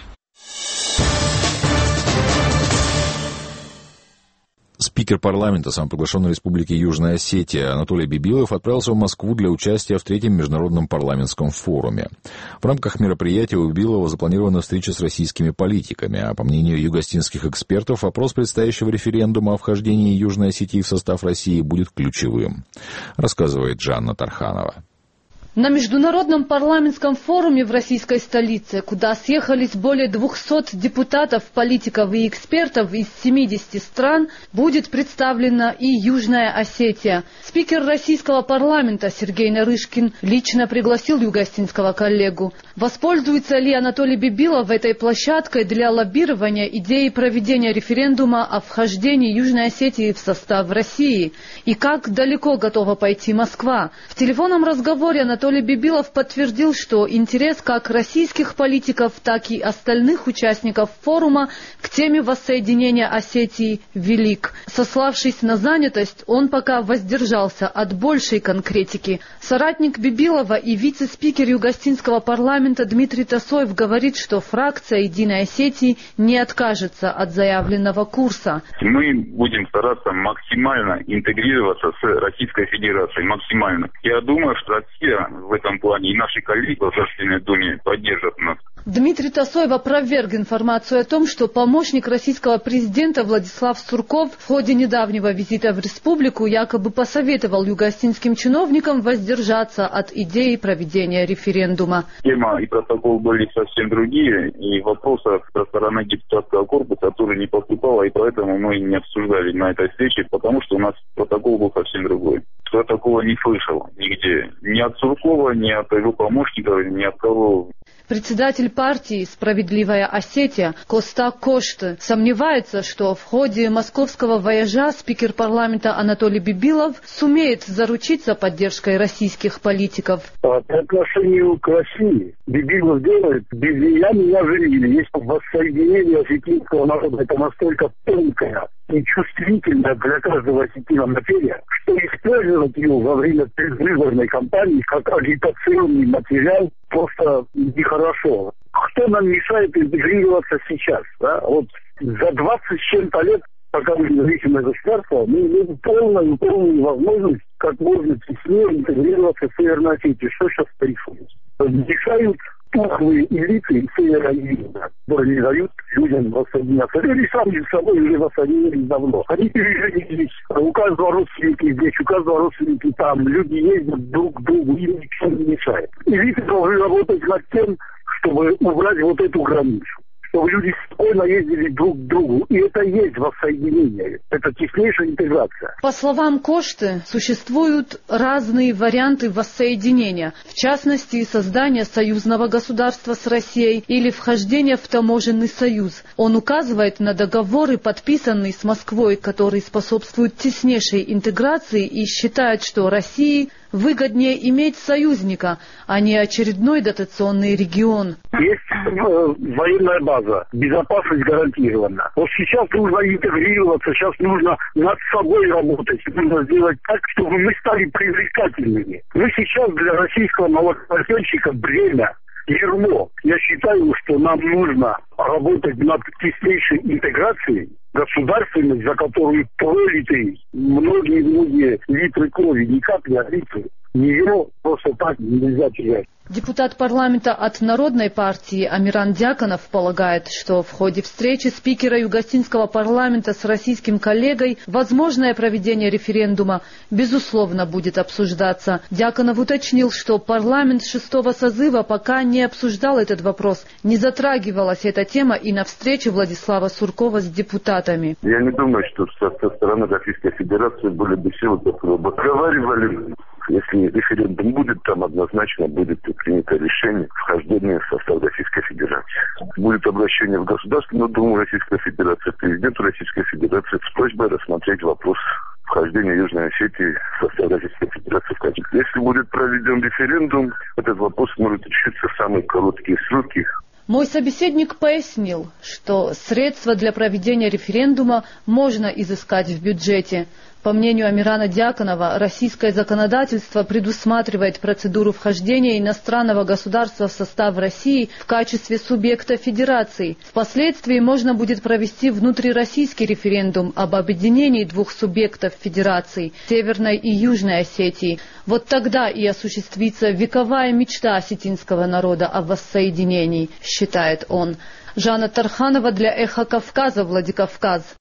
Спикер парламента самоприглашенной Республики Южная Осетия Анатолий Бибилов отправился в Москву для участия в третьем международном парламентском форуме. В рамках мероприятия у Бибилова запланирована встреча с российскими политиками, а по мнению югостинских экспертов, вопрос предстоящего референдума о вхождении Южной Осетии в состав России будет ключевым, рассказывает Жанна Тарханова. На международном парламентском форуме в российской столице, куда съехались более двухсот депутатов, политиков и экспертов из семидесяти стран, будет представлена и Южная Осетия. Спикер российского парламента Сергей Нарышкин лично пригласил югостинского коллегу. Воспользуется ли Анатолий Бибилов этой площадкой для лоббирования идеи проведения референдума о вхождении Южной Осетии в состав России? И как далеко готова пойти Москва? В телефонном разговоре Анатолий Анатолий Бибилов подтвердил, что интерес как российских политиков, так и остальных участников форума к теме воссоединения Осетии велик. Сославшись на занятость, он пока воздержался от большей конкретики. Соратник Бибилова и вице-спикер югостинского парламента Дмитрий Тасоев говорит, что фракция «Единой Осетии» не откажется от заявленного курса. Мы будем стараться максимально интегрироваться с Российской Федерацией, максимально. Я думаю, что Россия в этом плане и наши коллеги в Государственной Думе поддержат нас. Дмитрий Тасоев опроверг информацию о том, что помощник российского президента Владислав Сурков в ходе недавнего визита в республику якобы посоветовал югостинским чиновникам воздержаться от идеи проведения референдума. Тема и протокол были совсем другие, и вопросов со стороны депутатского корпуса тоже не поступало, и поэтому мы не обсуждали на этой встрече, потому что у нас протокол был совсем другой. Кто такого не слышал нигде. Ни от Суркова, ни от его помощников, ни от кого. Председатель партии «Справедливая Осетия» Коста Кошты сомневается, что в ходе московского вояжа спикер парламента Анатолий Бибилов сумеет заручиться поддержкой российских политиков. По отношению к России Бибилов делает без «я меня женили». Есть воссоединение осетинского народа. Это настолько тонкая и чувствительная для каждого осетина материя, что использовать ее во время предвыборной кампании как агитационный материал просто нехорошо. Кто нам мешает интегрироваться сейчас? Да? Вот за двадцать с чем-то лет, пока мы независимое государство, мы имеем полную, полную возможность как можно теснее интегрироваться в Северной Осетии. Что сейчас происходит? Мешают тухлые элиты Севера и Юга, которые не дают людям воссоединяться. Люди сами с собой уже воссоединились давно. Они переженились. У каждого родственники здесь, у каждого родственники там. Люди ездят друг к другу, им ничего не мешает. Элиты должны работать над тем, чтобы убрать вот эту границу, чтобы люди спокойно ездили друг к другу. И это и есть воссоединение. Это теснейшая интеграция. По словам Кошты, существуют разные варианты воссоединения. В частности, создание союзного государства с Россией или вхождение в таможенный союз. Он указывает на договоры, подписанные с Москвой, которые способствуют теснейшей интеграции, и считает, что России выгоднее иметь союзника, а не очередной дотационный регион. Есть э, военная база, безопасность гарантирована. Вот сейчас нужно интегрироваться, сейчас нужно над собой работать, нужно сделать так, чтобы мы стали привлекательными. Мы сейчас для российского молокосъемщика бремя, ермо. Я считаю, что нам нужно работать над теснейшей интеграцией, государственность, за которую пролиты многие-многие литры крови, не капли, а литры. Ее просто так нельзя терять. Депутат парламента от Народной партии Амиран Дьяконов полагает, что в ходе встречи спикера Югостинского парламента с российским коллегой возможное проведение референдума безусловно будет обсуждаться. Дьяконов уточнил, что парламент шестого созыва пока не обсуждал этот вопрос. Не затрагивалась эта тема и на встрече Владислава Суркова с депутатами. Я не думаю, что со, со стороны Российской Федерации были бы силы, которые бы отговаривали. Если референдум будет, там однозначно будет принято решение вхождения в состав Российской Федерации. Будет обращение в Государственную Думу Российской Федерации, президенту Российской Федерации с просьбой рассмотреть вопрос вхождения Южной Осетии в состав Российской Федерации в качестве. Если будет проведен референдум, этот вопрос может решиться в самые короткие сроки. Мой собеседник пояснил, что средства для проведения референдума можно изыскать в бюджете. По мнению Амирана Дьяконова, российское законодательство предусматривает процедуру вхождения иностранного государства в состав России в качестве субъекта федерации. Впоследствии можно будет провести внутрироссийский референдум об объединении двух субъектов федерации – Северной и Южной Осетии. Вот тогда и осуществится вековая мечта осетинского народа о воссоединении, считает он. Жанна Тарханова для «Эхо Кавказа», Владикавказ.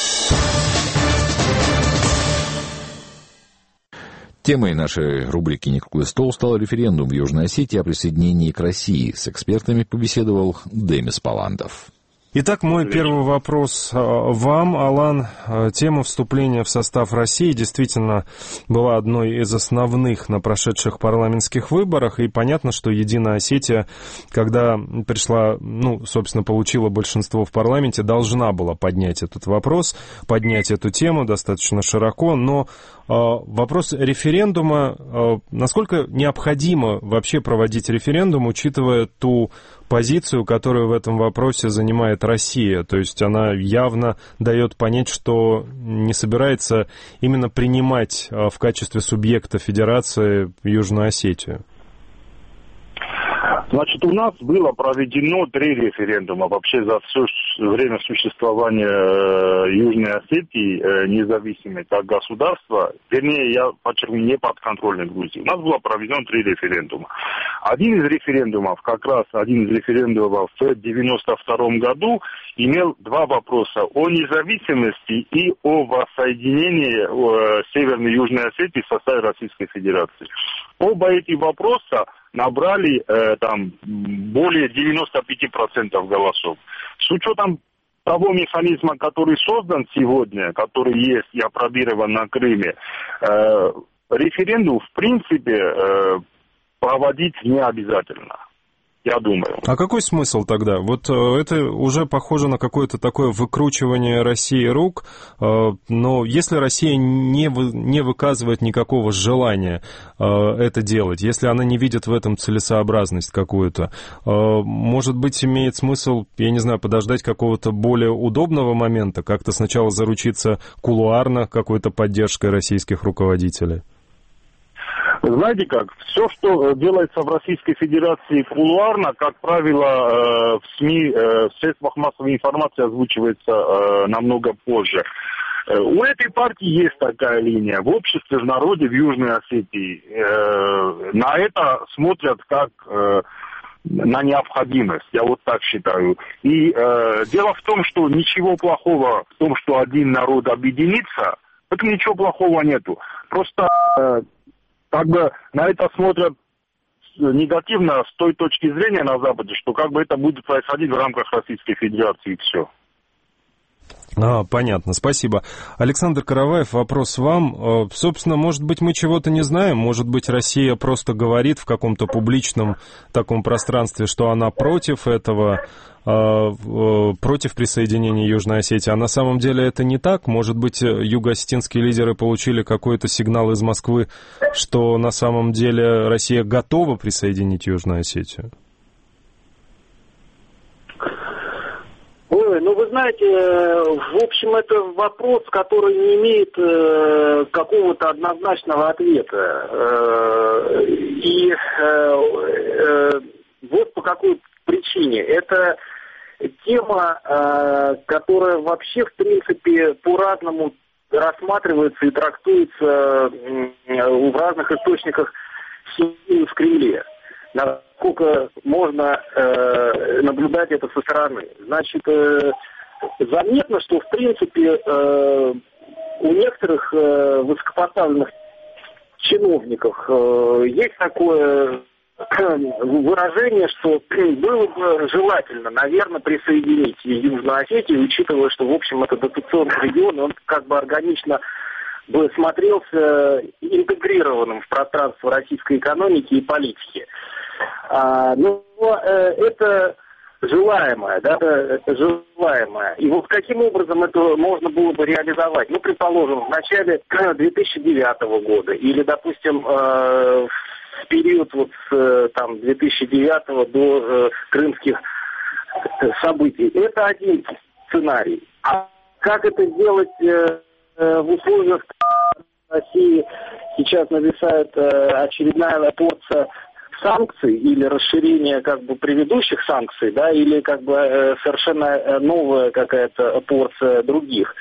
Темой нашей рубрики «Некруглый стол» стал референдум в Южной Осетии о присоединении к России. С экспертами побеседовал Демис Паландов. Итак, мой первый вопрос вам, Алан. Тема вступления в состав России действительно была одной из основных на прошедших парламентских выборах. И понятно, что Единая Осетия, когда пришла, ну, собственно, получила большинство в парламенте, должна была поднять этот вопрос, поднять эту тему достаточно широко. Но вопрос референдума, насколько необходимо вообще проводить референдум, учитывая ту позицию, которую в этом вопросе занимает Россия. То есть она явно дает понять, что не собирается именно принимать в качестве субъекта федерации Южную Осетию. Значит, у нас было проведено три референдума вообще за все время существования Южной Осетии независимой как государства, вернее, я подчеркну, не подконтрольной Грузии. У нас было проведено три референдума. Один из референдумов, как раз один из референдумов в девяносто втором году, имел два вопроса: о независимости и о воссоединении Северной и Южной Осетии в составе Российской Федерации. Оба эти вопроса набрали э, там более девяноста пяти процентов голосов. С учетом того механизма, который создан сегодня, который есть и опробирован на Крыме, э, референдум в принципе э, проводить не обязательно. я думаю. А какой смысл тогда? Вот это уже похоже на какое-то такое выкручивание России рук, но если Россия не, вы, не выказывает никакого желания это делать, если она не видит в этом целесообразность какую-то, может быть, имеет смысл, я не знаю, подождать какого-то более удобного момента, как-то сначала заручиться кулуарно какой-то поддержкой российских руководителей? Знаете как, все, что делается в Российской Федерации кулуарно, как правило, в СМИ, в средствах массовой информации озвучивается намного позже. У этой партии есть такая линия. В обществе, в народе, в Южной Осетии на это смотрят как на необходимость, я вот так считаю. И дело в том, что ничего плохого в том, что один народ объединится, это ничего плохого нету. Просто... как бы на это смотрят негативно с той точки зрения на Западе, что как бы это будет происходить в рамках Российской Федерации, и все. А, понятно, спасибо. Александр Караваев, вопрос вам. Собственно, может быть, мы чего-то не знаем, может быть, Россия просто говорит в каком-то публичном таком пространстве, что она против этого, против присоединения Южной Осетии, а на самом деле это не так. Может быть, юго-осетинские лидеры получили какой-то сигнал из Москвы, что на самом деле Россия готова присоединить Южную Осетию? Ой, ну вы знаете, в общем, это вопрос, который не имеет э, какого-то однозначного ответа. Э, и э, э, вот по какой причине. Это тема, э, которая вообще, в принципе, по-разному рассматривается и трактуется э, в разных источниках в Кремле. Насколько можно э, наблюдать это со стороны. Значит, э, заметно, что, в принципе, э, у некоторых э, высокопоставленных чиновников э, есть такое выражение, что было бы желательно, наверное, присоединить Южную Осетию, учитывая, что, в общем, это дотационный регион, он как бы органично бы смотрелся интегрированным в пространство российской экономики и политики. А, но э, это желаемое, да, это желаемое. И вот каким образом это можно было бы реализовать? Ну, предположим, в начале две тысячи девятого года или, допустим, э, в период вот с там, две тысячи девятого до э, крымских событий. Это один сценарий. А как это сделать э, в условиях России сейчас нависает э, очередная порция санкций или расширение как бы предыдущих санкций, да, или как бы э, совершенно новая какая-то порция других.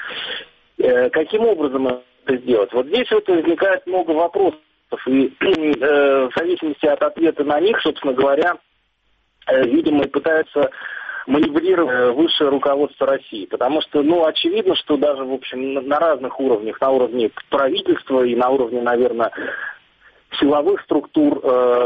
Э, каким образом это сделать? Вот здесь вот возникает много вопросов, и э, в зависимости от ответа на них, собственно говоря, э, видимо, и пытаются маневрировать высшее руководство России. Потому что, ну, очевидно, что даже, в общем, на, на разных уровнях, на уровне правительства и на уровне, наверное, силовых структур, э,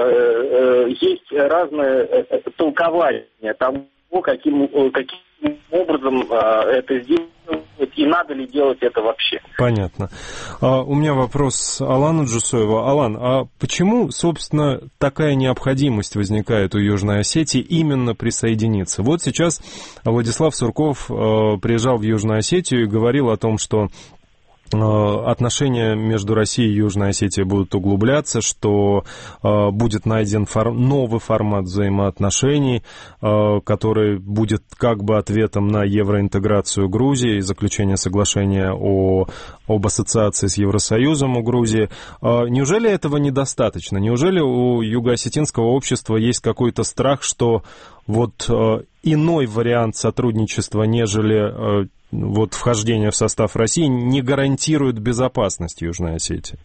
э, есть разные э, толкования того, каким, каким образом э, это сделать и надо ли делать это вообще. Понятно. А, у меня вопрос Алану Джусоеву. Алан, а почему, собственно, такая необходимость возникает у Южной Осетии именно присоединиться? Вот сейчас Владислав Сурков э, приезжал в Южную Осетию и говорил о том, что отношения между Россией и Южной Осетией будут углубляться, что э, будет найден фор- новый формат взаимоотношений, э, который будет как бы ответом на евроинтеграцию Грузии и заключение соглашения о, об ассоциации с Евросоюзом у Грузии. Э, неужели этого недостаточно? Неужели у юго-осетинского общества есть какой-то страх, что вот э, иной вариант сотрудничества, нежели э, вот вхождение в состав России, не гарантирует безопасность Южной Осетии?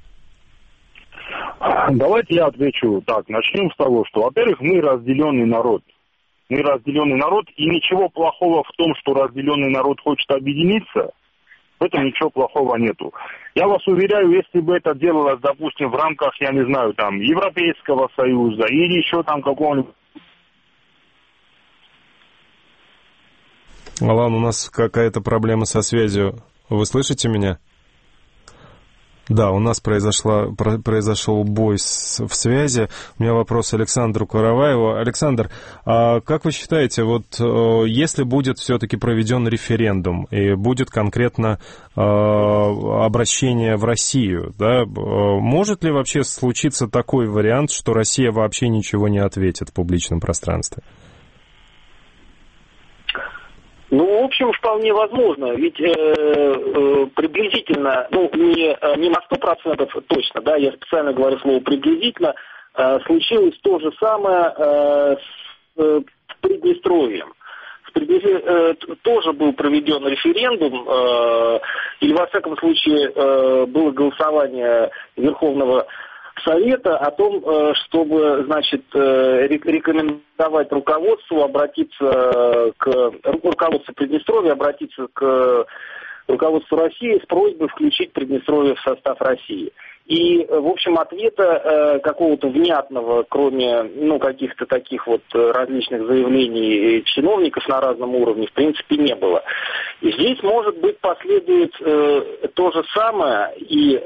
Давайте я отвечу так. Начнем с того, что, во-первых, мы разделенный народ. Мы разделенный народ, и ничего плохого в том, что разделенный народ хочет объединиться, в этом ничего плохого нету. Я вас уверяю, если бы это делалось, допустим, в рамках, я не знаю, там, Европейского Союза или еще там какого-нибудь... Алан, у нас какая-то проблема со связью. Вы слышите меня? Да, у нас произошла, произошел бой с, в связи. У меня вопрос Александру Караваеву. Александр, а как вы считаете, вот если будет все-таки проведен референдум и будет конкретно э, обращение в Россию, да, может ли вообще случиться такой вариант, что Россия вообще ничего не ответит в публичном пространстве? Ну, в общем, вполне возможно, ведь э, э, приблизительно, ну, не, не на сто процентов точно, да, я специально говорю слово приблизительно, э, случилось то же самое э, с э, Приднестровьем. В Приднестровье э, тоже был проведен референдум, э, или, во всяком случае, э, было голосование Верховного Совета о том, чтобы, значит, рекомендовать руководству обратиться к руководству Приднестровья, обратиться к руководству России с просьбой включить Приднестровье в состав России. И, в общем, ответа какого-то внятного, кроме, ну, каких-то таких вот различных заявлений чиновников на разном уровне, в принципе, не было. И здесь, может быть, последует то же самое, и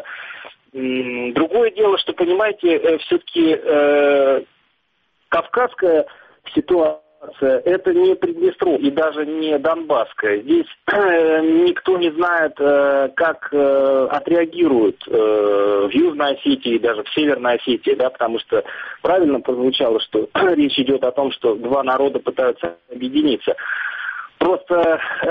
другое дело, что, понимаете, все-таки э, кавказская ситуация, это не Приднестровье и даже не Донбасская. Здесь э, никто не знает, э, как э, отреагируют э, в Южной Осетии и даже в Северной Осетии, да, потому что правильно прозвучало, что речь идет о том, что два народа пытаются объединиться. Просто э,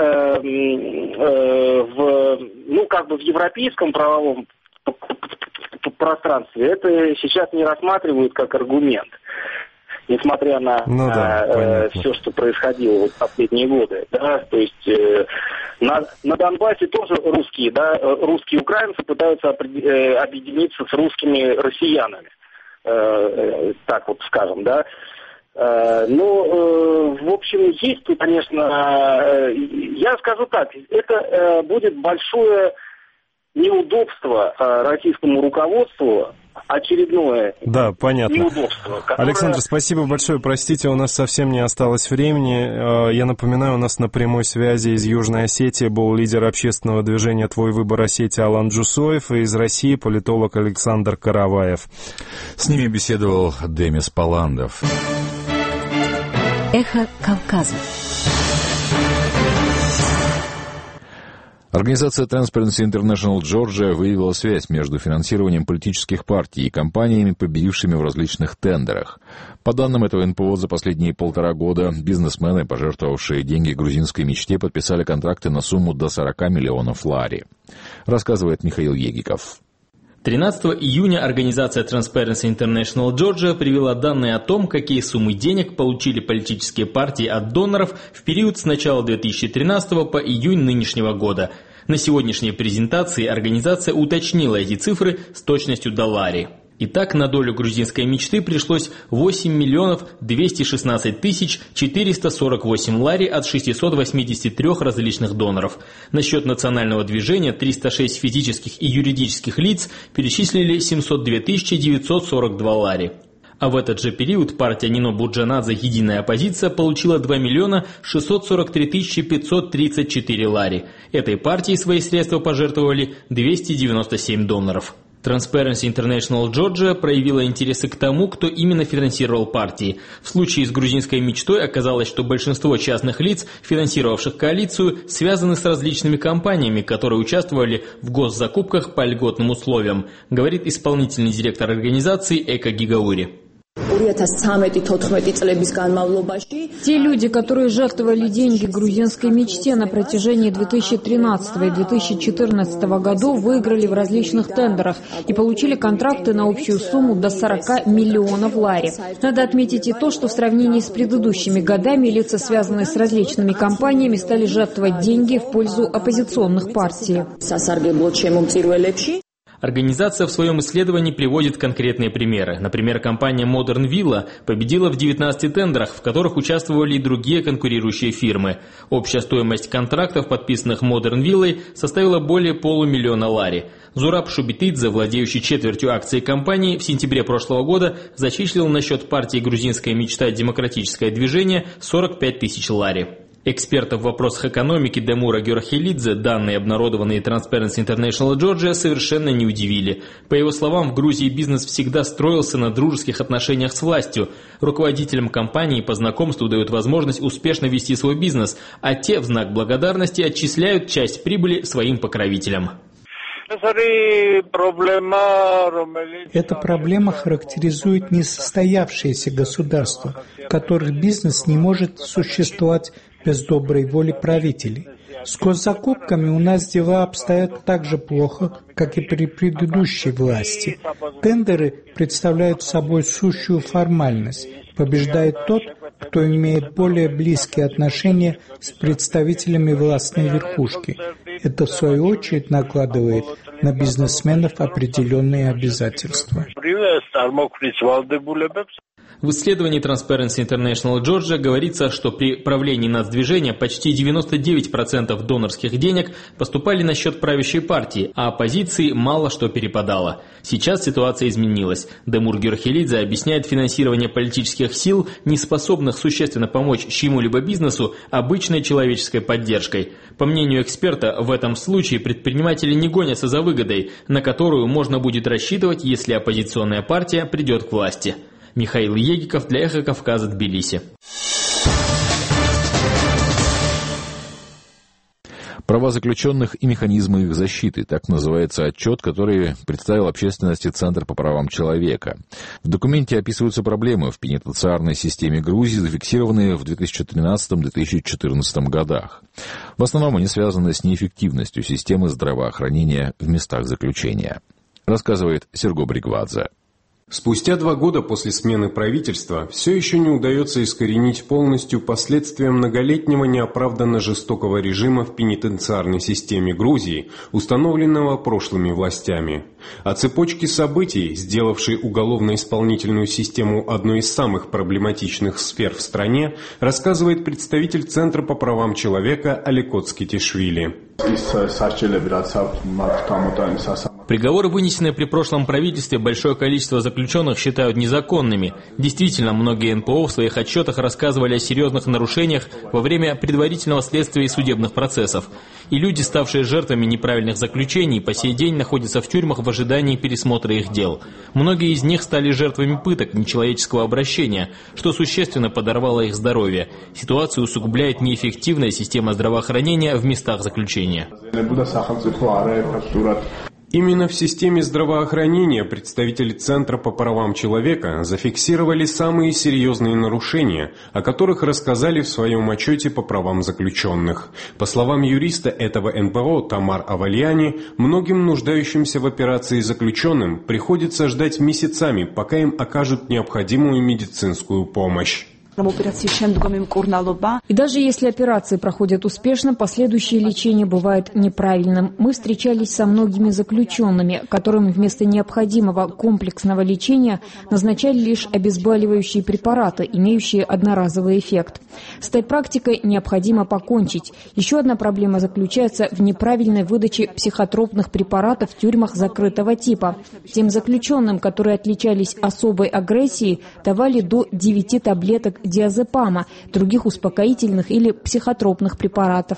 э, в, ну, как бы в европейском правовом пространстве это сейчас не рассматривают как аргумент, несмотря на ну, да, э, все, что происходило вот последние годы. Да? То есть э, на, на Донбассе тоже русские, да, русские украинцы пытаются э, объединиться с русскими россиянами, э, так вот скажем, да. Э, но, э, в общем, есть тут, конечно, э, я скажу так, это э, будет большое неудобство э, российскому руководству, очередное да, понятно. неудобство. Которое... Александр, спасибо большое. Простите, у нас совсем не осталось времени. Я напоминаю, у нас на прямой связи из Южной Осетии был лидер общественного движения «Твой выбор Осетии» Алан Джусоев, и из России политолог Александр Караваев. С ними беседовал Демис Паландов. Эхо Кавказа. Организация Transparency International Georgia выявила связь между финансированием политических партий и компаниями, победившими в различных тендерах. По данным этого эн пэ о, за последние полтора года бизнесмены, пожертвовавшие деньги грузинской мечте, подписали контракты на сумму до сорок миллионов лари. Рассказывает Михаил Егиков. тринадцатого июня организация Transparency International Georgia привела данные о том, какие суммы денег получили политические партии от доноров в период с начала две тысячи тринадцатого по июнь нынешнего года. На сегодняшней презентации организация уточнила эти цифры с точностью до лари. Итак, на долю грузинской мечты пришлось восемь миллионов двести шестнадцать тысяч четыреста сорок восемь лари от шестисот восьмидесяти трёх различных доноров. На счет национального движения триста шесть физических и юридических лиц перечислили семьсот две тысячи девятьсот сорок два лари. А в этот же период партия Нино Бурджанадзе «Единая оппозиция» получила два миллиона шестьсот сорок три тысячи пятьсот тридцать четыре лари. Этой партии свои средства пожертвовали двести девяносто семь доноров. Transparency International Georgia проявила интересы к тому, кто именно финансировал партии. В случае с грузинской мечтой оказалось, что большинство частных лиц, финансировавших коалицию, связаны с различными компаниями, которые участвовали в госзакупках по льготным условиям, говорит исполнительный директор организации Эка Гигаури. Те люди, которые жертвовали деньги грузинской мечте на протяжении две тысячи тринадцатого и две тысячи четырнадцатого годов, выиграли в различных тендерах и получили контракты на общую сумму до сорока миллионов лари. Надо отметить и то, что в сравнении с предыдущими годами лица, связанные с различными компаниями, стали жертвовать деньги в пользу оппозиционных партий. Организация в своем исследовании приводит конкретные примеры. Например, компания Modern Villa победила в девятнадцати тендерах, в которых участвовали и другие конкурирующие фирмы. Общая стоимость контрактов, подписанных Modern Villa, составила более полумиллиона лари. Зураб Шубитидзе, владеющий четвертью акций компании, в сентябре прошлого года зачислил на счет партии «Грузинская мечта. Демократическое движение» сорок пять тысяч лари. Эксперта в вопросах экономики Демура Георхелидзе данные, обнародованные Transparency International Georgia, совершенно не удивили. По его словам, в Грузии бизнес всегда строился на дружеских отношениях с властью. Руководителям компании по знакомству дают возможность успешно вести свой бизнес, а те в знак благодарности отчисляют часть прибыли своим покровителям. Эта проблема характеризует несостоявшиеся государства, в которых бизнес не может существовать без доброй воли правителей. С госзакупками у нас дела обстоят так же плохо, как и при предыдущей власти. Тендеры представляют собой сущую формальность. Побеждает тот, кто имеет более близкие отношения с представителями властной верхушки. Это, в свою очередь, накладывает на бизнесменов определенные обязательства. В исследовании Transparency International Georgia говорится, что при правлении нацдвижения почти девяносто девять процентов донорских денег поступали на счет правящей партии, а оппозиции мало что перепадало. Сейчас ситуация изменилась. Демур Георхелидзе объясняет финансирование политических сил, не способных существенно помочь чьему-либо бизнесу, обычной человеческой поддержкой. По мнению эксперта, в этом случае предприниматели не гонятся за выгодой, на которую можно будет рассчитывать, если оппозиционная партия придет к власти. Михаил Егиков для Эхо Кавказа, Тбилиси. Права заключенных и механизмы их защиты. Так называется отчет, который представил общественности Центр по правам человека. В документе описываются проблемы в пенитенциарной системе Грузии, зафиксированные в две тысячи тринадцатом — две тысячи четырнадцатом годах. В основном они связаны с неэффективностью системы здравоохранения в местах заключения. Рассказывает Серго Бригвадзе. Спустя два года после смены правительства все еще не удается искоренить полностью последствия многолетнего неоправданно жестокого режима в пенитенциарной системе Грузии, установленного прошлыми властями. О цепочке событий, сделавшей уголовно-исполнительную систему одной из самых проблематичных сфер в стране, рассказывает представитель Центра по правам человека Алекот Скитишвили. Приговоры, вынесенные при прошлом правительстве, большое количество заключенных считают незаконными. Действительно, многие эн пэ о в своих отчетах рассказывали о серьезных нарушениях во время предварительного следствия и судебных процессов. И люди, ставшие жертвами неправильных заключений, по сей день находятся в тюрьмах в ожидании пересмотра их дел. Многие из них стали жертвами пыток, нечеловеческого обращения, что существенно подорвало их здоровье. Ситуацию усугубляет неэффективная система здравоохранения в местах заключения. Именно в системе здравоохранения представители Центра по правам человека зафиксировали самые серьезные нарушения, о которых рассказали в своем отчете по правам заключенных. По словам юриста этого эн пэ о Тамар Авальяни, многим нуждающимся в операции заключенным приходится ждать месяцами, пока им окажут необходимую медицинскую помощь. И даже если операции проходят успешно, последующее лечение бывает неправильным. Мы встречались со многими заключенными, которым вместо необходимого комплексного лечения назначали лишь обезболивающие препараты, имеющие одноразовый эффект. С этой практикой необходимо покончить. Еще одна проблема заключается в неправильной выдаче психотропных препаратов в тюрьмах закрытого типа. Тем заключенным, которые отличались особой агрессией, давали до девяти таблеток диазепама, других успокоительных или психотропных препаратов.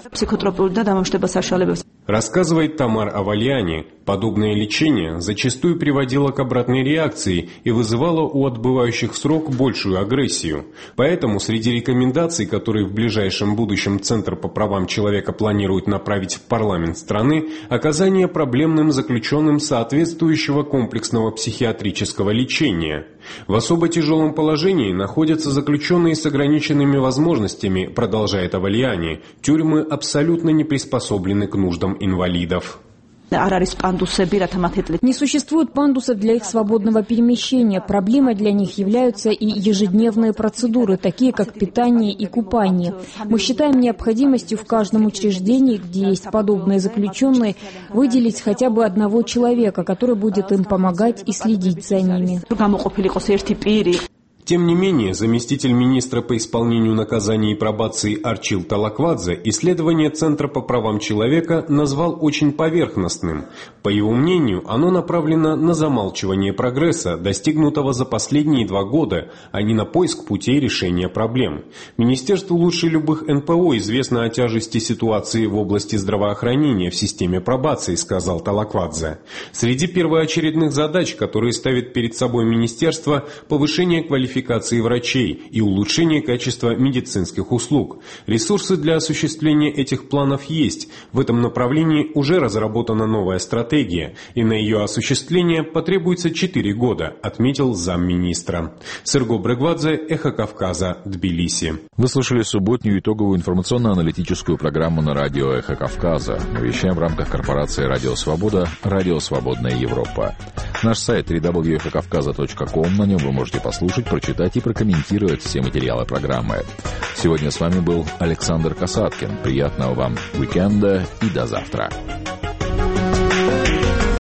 Рассказывает Тамар Авальяни, подобное лечение зачастую приводило к обратной реакции и вызывало у отбывающих срок большую агрессию. Поэтому среди рекомендаций, которые в ближайшем будущем Центр по правам человека планирует направить в парламент страны, оказание проблемным заключенным соответствующего комплексного психиатрического лечения. В особо тяжелом положении находятся заключенные с ограниченными возможностями, продолжает Авальяни. Тюрьмы абсолютно не приспособлены к нуждам инвалидов. Не существует пандусов для их свободного перемещения. Проблемой для них являются и ежедневные процедуры, такие как питание и купание. Мы считаем необходимостью в каждом учреждении, где есть подобные заключенные, выделить хотя бы одного человека, который будет им помогать и следить за ними. Тем не менее, заместитель министра по исполнению наказаний и пробации Арчил Талаквадзе исследование Центра по правам человека назвал очень поверхностным. По его мнению, оно направлено на замалчивание прогресса, достигнутого за последние два года, а не на поиск путей решения проблем. Министерству лучше любых эн пэ о известно о тяжести ситуации в области здравоохранения в системе пробации, сказал Талаквадзе. Среди первоочередных задач, которые ставит перед собой министерство, повышение квалификации врачей и улучшение качества медицинских услуг. Ресурсы для осуществления этих планов есть. В этом направлении уже разработана новая стратегия, и на ее осуществление потребуется четыре года, отметил замминистра. Серго Брегвадзе, Эхо Кавказа, Тбилиси. Вы слушали субботнюю итоговую информационно-аналитическую программу на радио Эхо Кавказа. Мы вещаем в рамках корпорации «Радио Свобода», «Радио Свободная Европа». Наш сайт дабл ю дабл ю дабл ю точка эхо кавказа точка ком, на нем вы можете послушать, прочитать и прокомментировать все материалы программы. Сегодня с вами был Александр Касаткин. Приятного вам уикенда и до завтра.